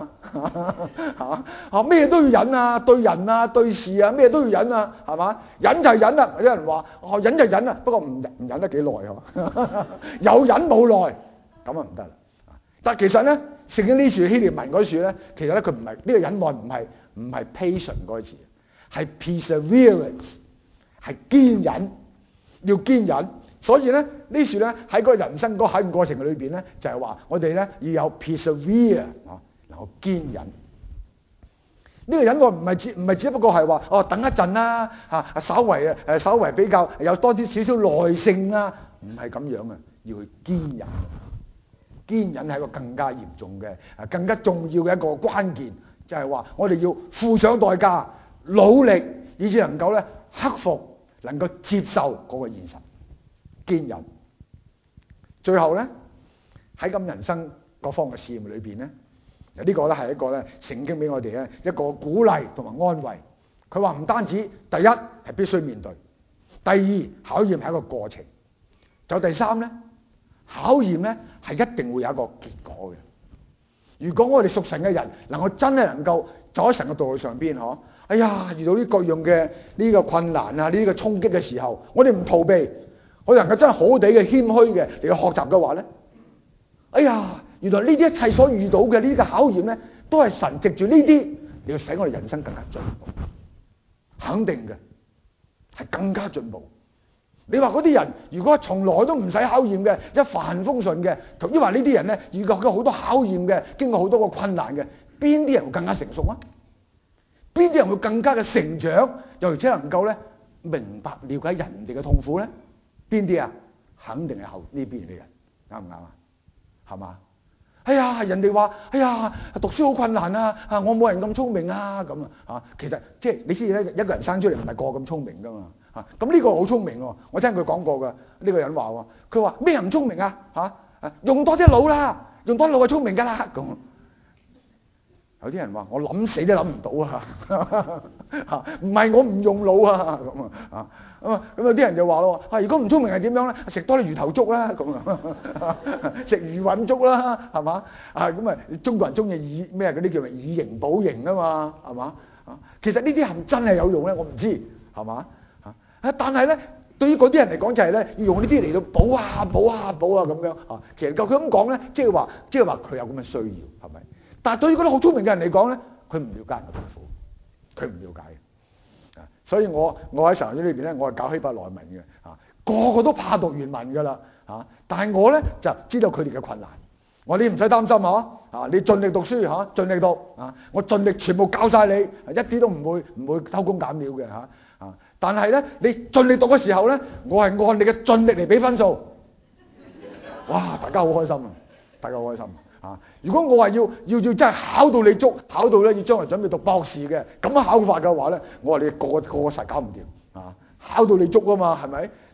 忍咩都要忍對人對事咩都要忍係嘛？忍就係忍啦。有人話忍就忍啦，不過唔忍得幾耐有忍冇耐咁唔得啦。但其實咧，聖經呢處希臘文嗰處咧，其實咧佢唔係呢個忍耐，唔係 patient 嗰個字，係 perseverance， 係堅忍，要堅忍。所以咧呢處咧喺個人生嗰個考驗過程裏邊咧，就係話我哋咧要有 persevere 能夠堅忍。呢個忍耐唔係只不過係話等一陣啦稍微比較有多啲少少耐性啦，唔係咁樣嘅，要去堅忍。堅忍係一個更加嚴重嘅更加重要嘅一個關鍵，就係話我哋要付上代價，努力，以至能夠咧克服，能夠接受嗰個現實。堅忍，最後咧喺咁人生各方嘅試驗裏邊咧，呢個咧係一個咧聖經俾我哋咧一個鼓勵同埋安慰。佢話唔單止第一係必須面對，第二考驗係一個過程，就第三咧考驗咧係一定會有一個結果嘅。如果我哋屬神嘅人我真係能夠走喺神嘅道路上邊哎呀遇到呢各樣嘅呢個困難呢個衝擊嘅時候，我哋唔逃避，我哋能夠真係好地嘅謙虛嘅嚟去學習嘅話咧，哎呀，原來呢啲一切所遇到嘅呢個考驗咧，都係神藉住呢啲嚟去使我哋人生更加進步，肯定嘅係更加進步。你話嗰啲人如果從來都唔使考驗嘅，一帆風順嘅，同於話呢啲人咧遇過好多考驗嘅，經過好多個困難嘅，邊啲人會更加成熟啊？邊啲人會更加嘅成長，又而且能夠咧明白了解人哋嘅痛苦咧？邊啲啊？肯定係後呢邊嘅人，啱唔啱啊？係嘛？哎呀，人哋話，哎呀，讀書好困難我冇人咁聰明咁其實即係你知咧，一個人生出嚟唔係個個咁聰明噶嘛咁呢個好聰明喎，我聽佢講過噶，呢個人話佢話咩人唔聰明用多啲腦啦，用多腦就聰明噶啦咁。有啲人話我諗死都諗唔到唔係我唔用腦咁有啲人就話咯如果唔聰明係點樣咧？食多啲魚頭粥啦咁食魚韻粥啦，係嘛咁中國人中意以咩嗰啲叫以形補形啊嘛，係嘛其實呢啲係咪真係有用咧？我唔知係嘛但係咧對於嗰啲人嚟講就係咧要用呢啲嚟到補咁樣其實佢咁講咧，即係話佢有咁嘅需要係咪？但係對於嗰啲好聰明嘅人嚟講咧，佢唔了解人嘅痛苦，佢唔了解所以我喺神學院裏邊咧，我係教希伯來文嘅個個都怕讀原文噶啦但係我咧就知道佢哋嘅困難，你唔使擔心你盡力讀書盡力讀我盡力全部教晒你，一啲都唔會偷工減料嘅但係咧你盡力讀嘅時候咧，我係按你嘅盡力嚟俾分數，哇！大家好開心大家好開心如果我話要真係考到你足，考到咧要將來準備讀博士嘅咁樣考法嘅話咧，我話你個實搞唔掂考到你足啊嘛，係咪？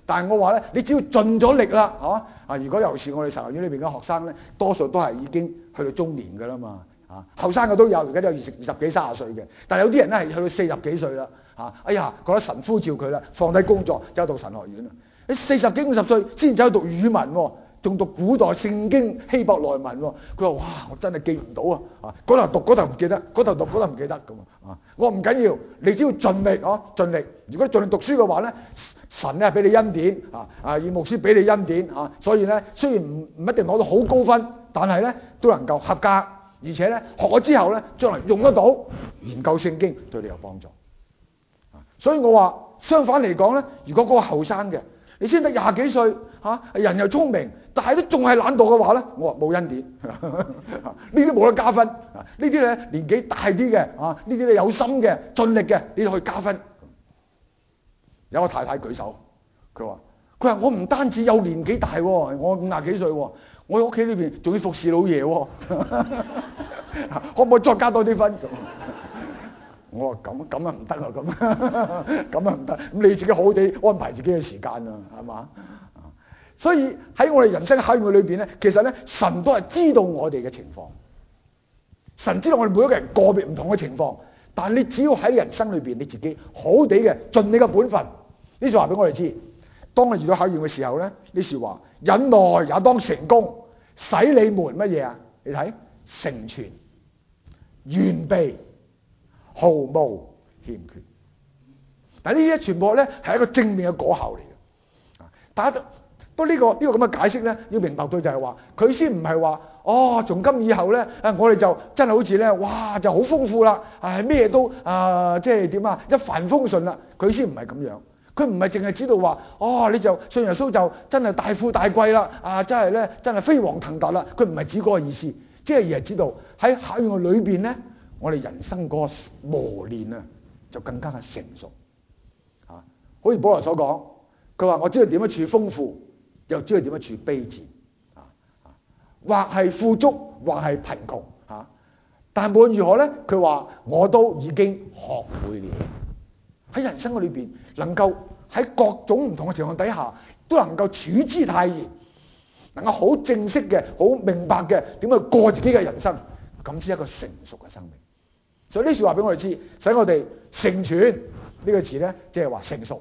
但係我話咧，你只要盡咗力啦，如果尤其是我哋神學院裏邊嘅學生咧，多數都係已經去到中年㗎啦嘛，後生嘅都有，而家都有20幾、30歲嘅，但係有啲人咧係去到40幾歲啦，哎呀，覺得神呼召佢啦，放低工作走到神學院啦。你40幾、50歲先走去讀語文喎，仲讀古代聖經希伯來文喎。佢話：哇，我真係記唔到啊！嗰頭讀嗰頭唔記得，嗰頭讀嗰頭唔記得咁啊！我話唔緊要，你只要盡力盡力。如果盡力讀書嘅話咧，神咧俾你恩典葉牧師俾你恩典所以咧雖然唔一定攞到好高分，但係咧都能夠合格，而且咧學咗之後咧將來用得到，研究聖經對你有幫助。所以我話相反嚟講咧，如果嗰個後生嘅，你先得20幾歲人又聰明，但係都仲係懶惰嘅話咧，我話冇恩典，呢啲冇得加分。呢啲咧年紀大啲嘅呢啲咧有心嘅盡力嘅，你就可以加分。有個太太舉手，佢話我唔單止有年紀大喎，我50幾歲喎，我屋企裏邊仲要服侍老爺喎，可唔可以再加多啲分？我話咁啊唔得啊，咁啊唔得，咁你自己好好地安排自己嘅時間啊，係嘛？所以喺我哋人生嘅考驗裏邊咧，其實咧神都係知道我哋嘅情況，神知道我哋每一個人個別唔同嘅情況，但係你只要喺人生裏邊你自己好好地嘅盡你嘅本分，呢句話俾我哋知。當你遇到考驗嘅時候咧，呢句話忍耐也當成功，使你們乜嘢啊？你睇成全完備，毫無欠缺。但係呢啲全部咧係一個正面嘅果效嚟嘅。大家不過呢個咁嘅解釋咧，要明白到就係話，佢先唔係話從今以後咧，我哋就真係好似咧，哇就好豐富啦，咩都即係點啊，一帆風順啦。佢先唔係咁樣，佢唔係淨係知道話，你就信耶穌就真係大富大貴啦，真係咧真係飛黃騰達啦。佢唔係指嗰個意思，即係而係知道喺考驗嘅裏邊咧，我哋人生嗰個磨練啊，就更加嘅成熟。好似保羅所講，佢話我知道點樣處豐富，又知道點樣處卑賤，或係富足，或係貧窮，但係無論如何咧，佢話我都已經學會了。喺人生嘅裏邊，能夠喺各種唔同嘅情況底下，都能夠處之泰然，能夠好正式嘅、好明白嘅點樣過自己嘅人生，咁先係一個成熟嘅生命。所以呢句話俾我哋知，使我哋成全呢個詞咧，即係話成熟。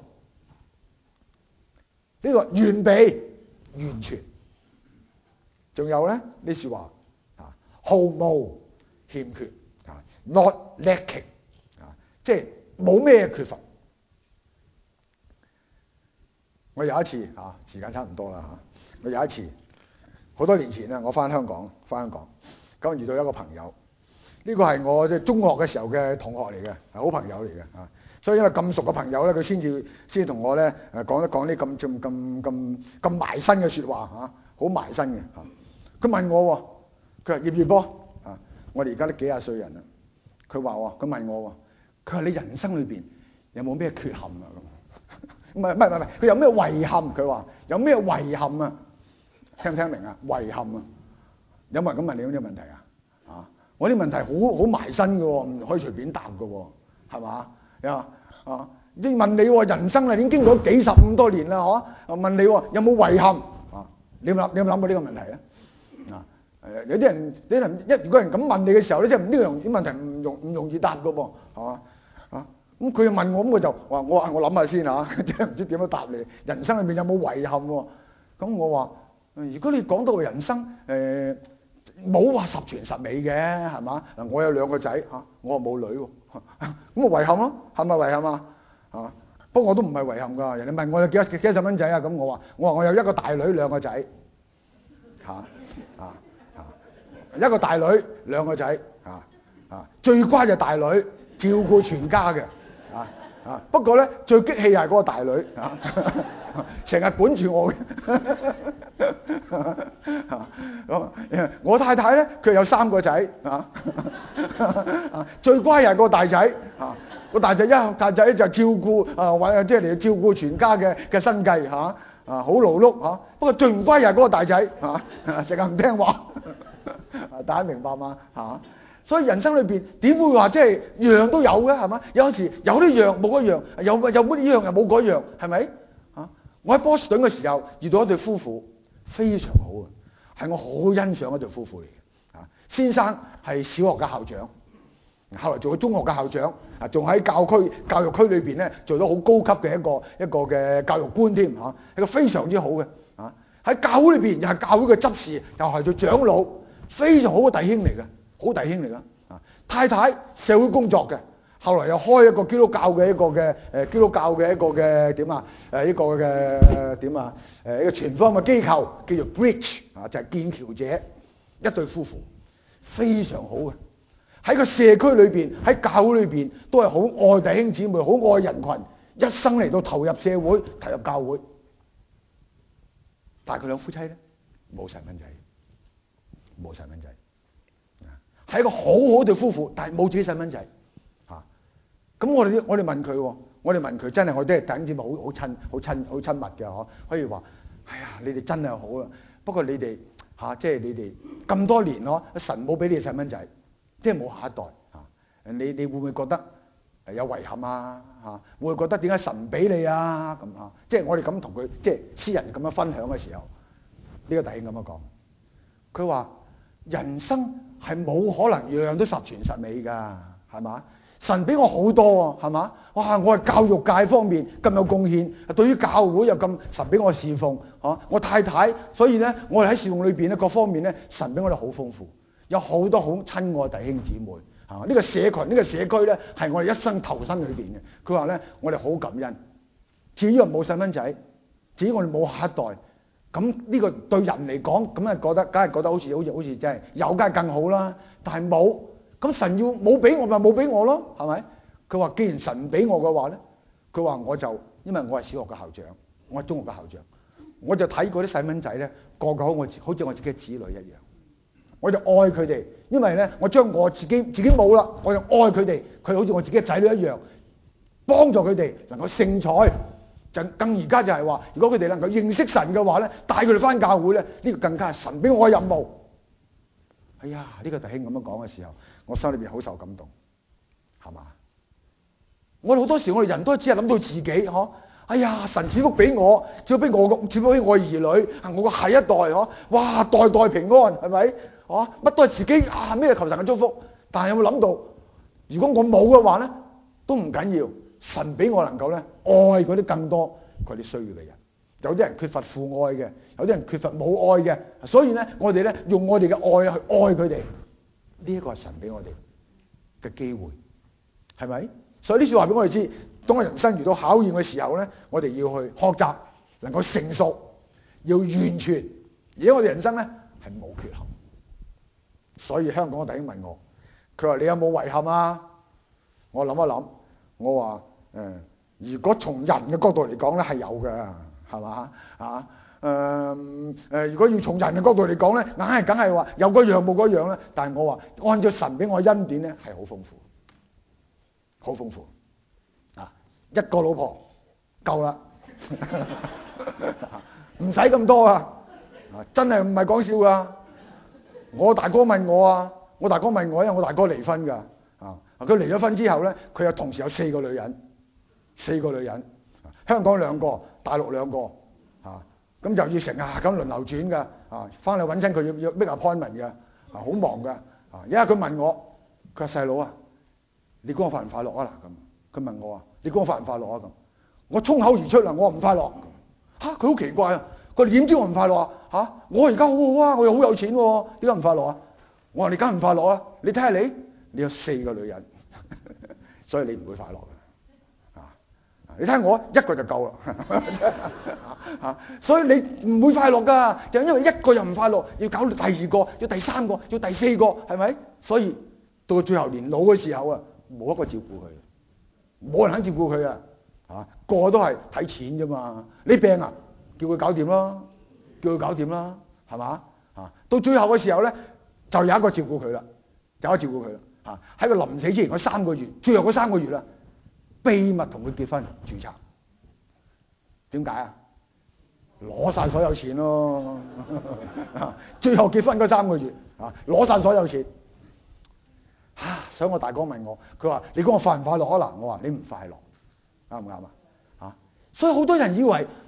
呢個完備完全，仲有咧呢句話毫無欠缺，not lacking，即係冇咩缺乏。我有一次時間差唔多啦我有一次好多年前我翻香港，咁遇到一個朋友，呢個係我即中學嘅時候嘅同學嚟嘅，係好朋友嚟嘅所以因為咁熟嘅朋友咧，佢先同我咧講一講啲咁埋身嘅說話好埋身嘅佢問我佢話葉波我哋而家都幾廿歲人啦，佢問我佢話你人生裏邊有冇咩缺陷啊？咁唔係佢有咩遺憾？佢話有咩遺憾啊？聽唔聽明啊？遺憾啊？有冇人咁問你呢啲問題啊？我啲問題好埋身嘅，唔可以隨便答嘅，係嘛？你問你人生已經經過幾十咁多年啦，問你有冇遺憾你有冇諗過呢個問題咧？有啲人如果人咁問你嘅時候咧，即係呢樣啲問題唔容易答嘅噃，係嘛？咁佢又問我，咁我就話我諗下先即係唔知點樣答你。人生裏面有冇遺憾？咁我話如果你講到人生冇話十全十美嘅，係嘛？我有2個仔我又冇女咁咪遺憾咯？係咪遺憾啊？不過我都唔係遺憾噶。人哋問我有幾多細蚊仔咁我話我有1個大女2個仔一個大女2個仔最乖就大女，照顧全家嘅不過咧最激氣又係嗰個大女成日管住我嘅我太太咧佢有3個仔最乖又係個大仔個大仔就照顧即係嚟照顧全家嘅生計好勞碌不過最唔乖又係嗰個大仔成日唔聽話大家明白嗎？所以人生裏邊點會話即係樣都有嘅係嘛？有時有呢樣冇嗰樣，有乜呢樣又冇嗰樣係咪？ 我喺波士頓嘅時候遇到一對夫婦，非常好啊，係我好欣賞一對夫婦嚟嘅。先生係小學嘅校長，後來做咗中學嘅校長，仲喺教育區裏邊咧做咗好高級嘅一個嘅教育官添嚇，一個非常之好嘅。喺教會裏邊又係教會嘅執事，又係做長老，非常好嘅弟兄嚟嘅，好弟兄嚟噶。太太社會工作嘅，後來又開一個基督教嘅一個嘅點啊？一個嘅點啊？一個全方嘅機構叫做 Bridge 啊，就係建橋者，一對夫婦非常好嘅。喺個社區裏邊，喺教會裏邊都係好愛弟兄姊妹，好愛人群，一生嚟到投入社會，投入教會。但係佢兩夫妻咧冇細蚊仔，冇細蚊仔，係一個好好嘅夫婦，但係冇自己細蚊仔嚇。咁我哋問佢，真係我哋係弟兄姊妹好親密嘅嗬，可以話，哎呀，你哋真係好啦。不過你哋即係你哋咁多年咯，神冇俾你細蚊仔，即係冇下一代嚇。你會唔會覺得有遺憾啊？會覺得點解神唔俾你啊？咁即係我哋咁同佢即係私人咁樣分享嘅時候，呢個弟兄咁樣講，佢話人生係冇可能樣樣都十全十美㗎，係嘛？神俾我好多係嘛？哇！我係教育界方面咁有貢獻，對於教會又咁神俾我侍奉，我太太，所以咧我哋喺侍奉裏邊咧各方面咧神俾我哋好豐富，有好多好親愛弟兄姊妹。呢個社群呢個社區咧係我哋一生投身裏邊嘅。佢話咧我哋好感恩。至於冇細蚊仔，至於我哋冇下一代，咁呢個對人嚟講咁啊覺得，梗係覺得好似真係有梗係更好啦。但係冇，咁神要冇俾我咪冇俾我咯，係咪？佢話既然神唔俾我嘅話咧，佢話我就因為我係小學嘅校長，我係中學嘅校長，我就睇嗰啲細蚊仔咧個個好似我自己嘅子女一樣。我就愛佢哋，因為咧，我將我自己冇啦，我就愛佢哋，佢好似我自己嘅仔女一樣，幫助佢哋能夠勝彩。就更而家就係話，如果佢哋能夠認識神嘅話咧，帶佢哋翻教會咧，呢個更加係神俾我嘅任務。哎呀，呢個弟兄咁樣講嘅時候，我心裏邊好受感動，係嘛？我哋好多時我哋人都只係諗到自己，嗬。哎呀，神賜福俾我，賜福俾我兒女，我個下一代，嗬，哇，代代平安，係咪？乜都係自己咩求神嘅祝福。但係有冇諗到，如果我冇嘅話咧，都唔緊要，神俾我能夠咧愛嗰啲更多嗰啲需要嘅人。有啲人缺乏父愛嘅，有啲人缺乏母愛嘅，所以咧我哋咧用我哋嘅愛去愛佢哋。呢一個係神俾我哋嘅機會，係咪？所以呢句話俾我哋知，當我人生遇到考驗嘅時候咧，我哋要去學習，能夠成熟，要完全。而家我哋人生咧係冇缺陷。所以香港嘅弟兄問我，佢話你有冇遺憾啊？我諗一諗，我話如果從人嘅角度嚟講咧係有嘅，係嘛？如果要從人嘅角度嚟講咧，梗係話有嗰樣冇嗰樣咧。但係我話按照神俾我恩典咧係好豐富。好豐富一個老婆夠啦，唔使咁多啊！真係唔係講笑噶。我大哥問我，因為我大哥離婚噶，佢離咗婚之後咧，佢又同時有4個女人，香港2個，大陸2個，咁就要成日咁輪流轉噶，翻嚟揾親佢要 make appointment 嘅，好忙噶，一日佢問我，佢話細佬啊，你估我快唔快樂啊？嗱，咁佢問我啊，你估我快唔快樂啊？咁我衝口而出啦，我話唔快樂。佢好奇怪啊，佢話點知我唔快樂啊？我而家好好啊，我又好有錢喎，點解唔快樂啊？我話你梗係唔快樂啊，你睇下你有4個女人，所以你唔會快樂嘅。你睇我1個就夠啦，所以你唔會快樂噶，就因為1個又唔快樂，要搞到第2個，要第3個，要第4個，係咪？所以到最後年老嘅時候啊，冇一個照顧佢，冇人肯照顧佢啊！個個都係睇錢啫嘛。你病啊，叫佢搞掂啦，係嘛？到最後嘅時候咧，就有一個照顧佢啦，喺佢臨死之前嗰3個月，最後嗰3個月啦，秘密同佢結婚註冊。點解啊？攞晒所有錢咯！最後結婚嗰3個月攞晒所有錢。所以我大哥問我，佢話你估我快唔快樂啊？嗱，我話你唔快樂，啱唔啱啊？所以好多人以為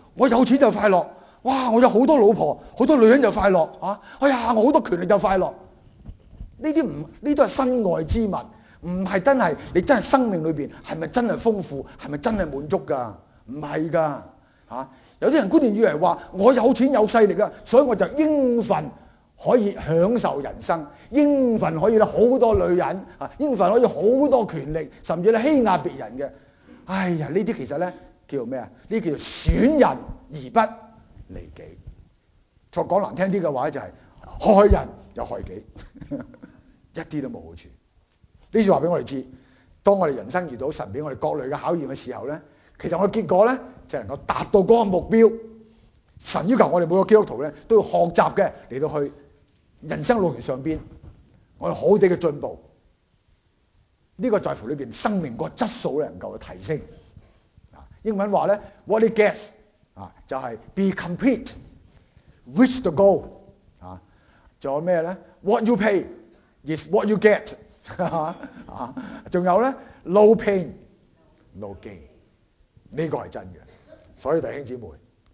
我有錢就快樂，哇！我有好多老婆，好多女人就快樂啊！哎呀，我好多權力就快樂。呢啲都係身外之物，唔係真係你真係生命裏邊係咪真係豐富，係咪真係滿足㗎？唔係㗎嚇。有啲人觀念以為話我有錢有勢力啊，所以我就應份可以享受人生，應份可以咧好多女人啊，應份可以好多權力，甚至咧欺壓別人嘅。哎呀，呢啲其實咧叫做咩啊？呢叫做損人而不利己。再講難聽啲嘅話就係害人又害己。一啲都冇好處。呢句話俾我哋知，當我哋人生遇到神俾我哋各類嘅考驗嘅時候咧，其實我嘅結果咧就能夠達到嗰個目標。神要求我哋每個基督徒咧都要學習嘅嚟到去人生路途上邊，我哋好啲嘅進步。呢個在乎裏邊生命個質素咧能夠去提升。英文話咧 ，what it gets 就係 be complete, reach the goal 仲有咩咧 ？What you pay is what you get 仲有咧 ，no pain no gain 呢個係真嘅。所以弟兄姊妹，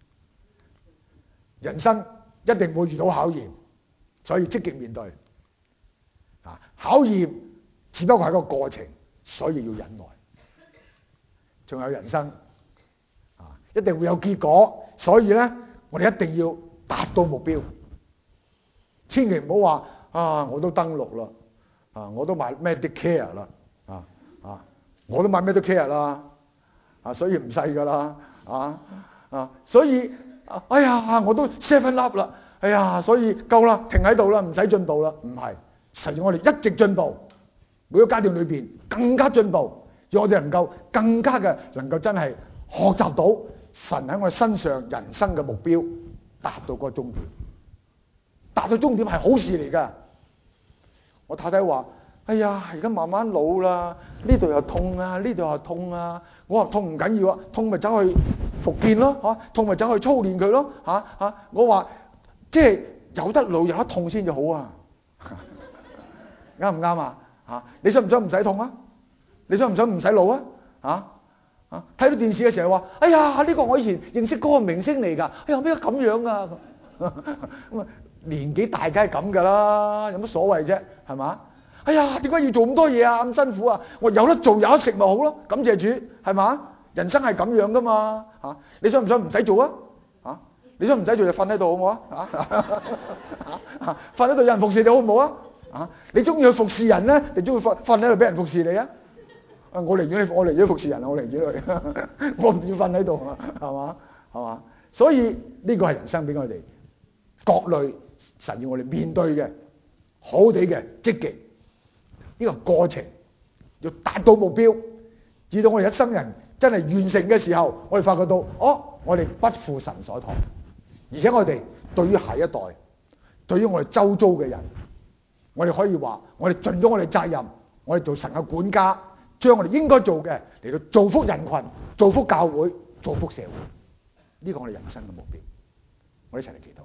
人生一定會遇到考驗，所以積極面對。考驗只不過係個過程，所以要忍耐。仲有人生一定會有結果，所以咧我哋一定要達到目標。千祈唔好話我都登錄啦，我都買 Medicare 啦，我都買 Medicare 啦，所以唔使噶啦，所以哎呀我都 7 up 啦，哎呀所以夠啦，停喺度啦，唔使進步啦。唔係，神要我哋一直進步，每個階段裏邊更加進步，讓我哋能夠更加嘅能夠真係學習到神喺我哋身上人生嘅目標，達到嗰個終點。達到終點係好事嚟㗎。我太太話：哎呀，而家慢慢老啦，呢度又痛啊，呢度又痛啊。我話痛唔緊要啊，痛咪走去復健咯，痛咪走去操練佢咯，我話即係有得老有得痛先至好啊。啱唔啱啊？你想唔想唔使痛啊？你想唔想唔使老啊？睇到電視嘅時候話：哎呀，呢個我以前認識嗰個明星嚟㗎。哎呀，咩咁樣啊？咁啊，年紀大梗係咁㗎啦，有乜所謂啫？係嘛？哎呀，點解要做咁多嘢啊？咁辛苦啊！我有得做有得食咪好咯，感謝主，係嘛？人生係咁樣㗎嘛。你想唔想唔使做啊？你想唔使做就瞓喺度好唔好啊？瞓喺度有人服侍你好唔好啊？你中意去服侍人咧，定中意瞓喺度俾人服侍你啊？我寧願服侍人啊！我寧願去，我唔要瞓喺度啊，係嘛？所以呢個係人生俾我哋各類神要我哋面對嘅好啲嘅積極呢個過程，要達到目標，至到我哋一生人真係完成嘅時候，我哋發覺到我哋不負神所託，而且我哋對於下一代，對於我哋周遭嘅人，我哋可以話我哋盡咗我哋責任，我哋做神嘅管家，將我哋應該做嘅嚟到造福人群、造福教會、造福社會，呢個我哋人生嘅目標。我哋一齊嚟祈禱。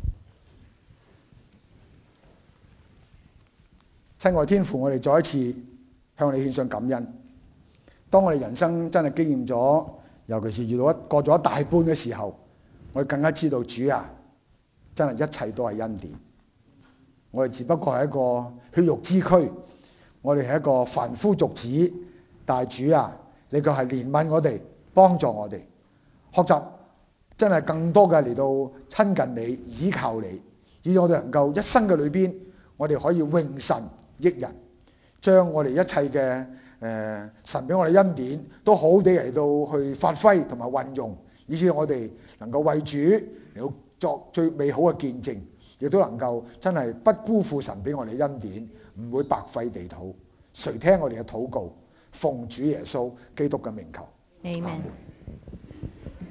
親愛天父，我哋再一次向你獻上感恩。當我哋人生真係經驗咗，尤其是遇到過咗一大半嘅時候，我哋更加知道主啊，真係一切都係恩典。我哋只不過係一個血肉之軀，我哋係一個凡夫俗子，但係主啊，你卻係憐憫我哋，幫助我哋學習，真係更多嘅嚟到親近你、倚靠你，以我哋能夠一生嘅裏邊，我哋可以榮神益人，將我哋一切嘅神俾我哋恩典都好地嚟到去發揮同埋運用，以至我哋能夠為主嚟到作最美好嘅見證，亦都能夠真係不辜負神俾我哋恩典，唔會白費地土。垂聽我哋嘅禱告，奉主耶穌基督嘅名求。 Amen。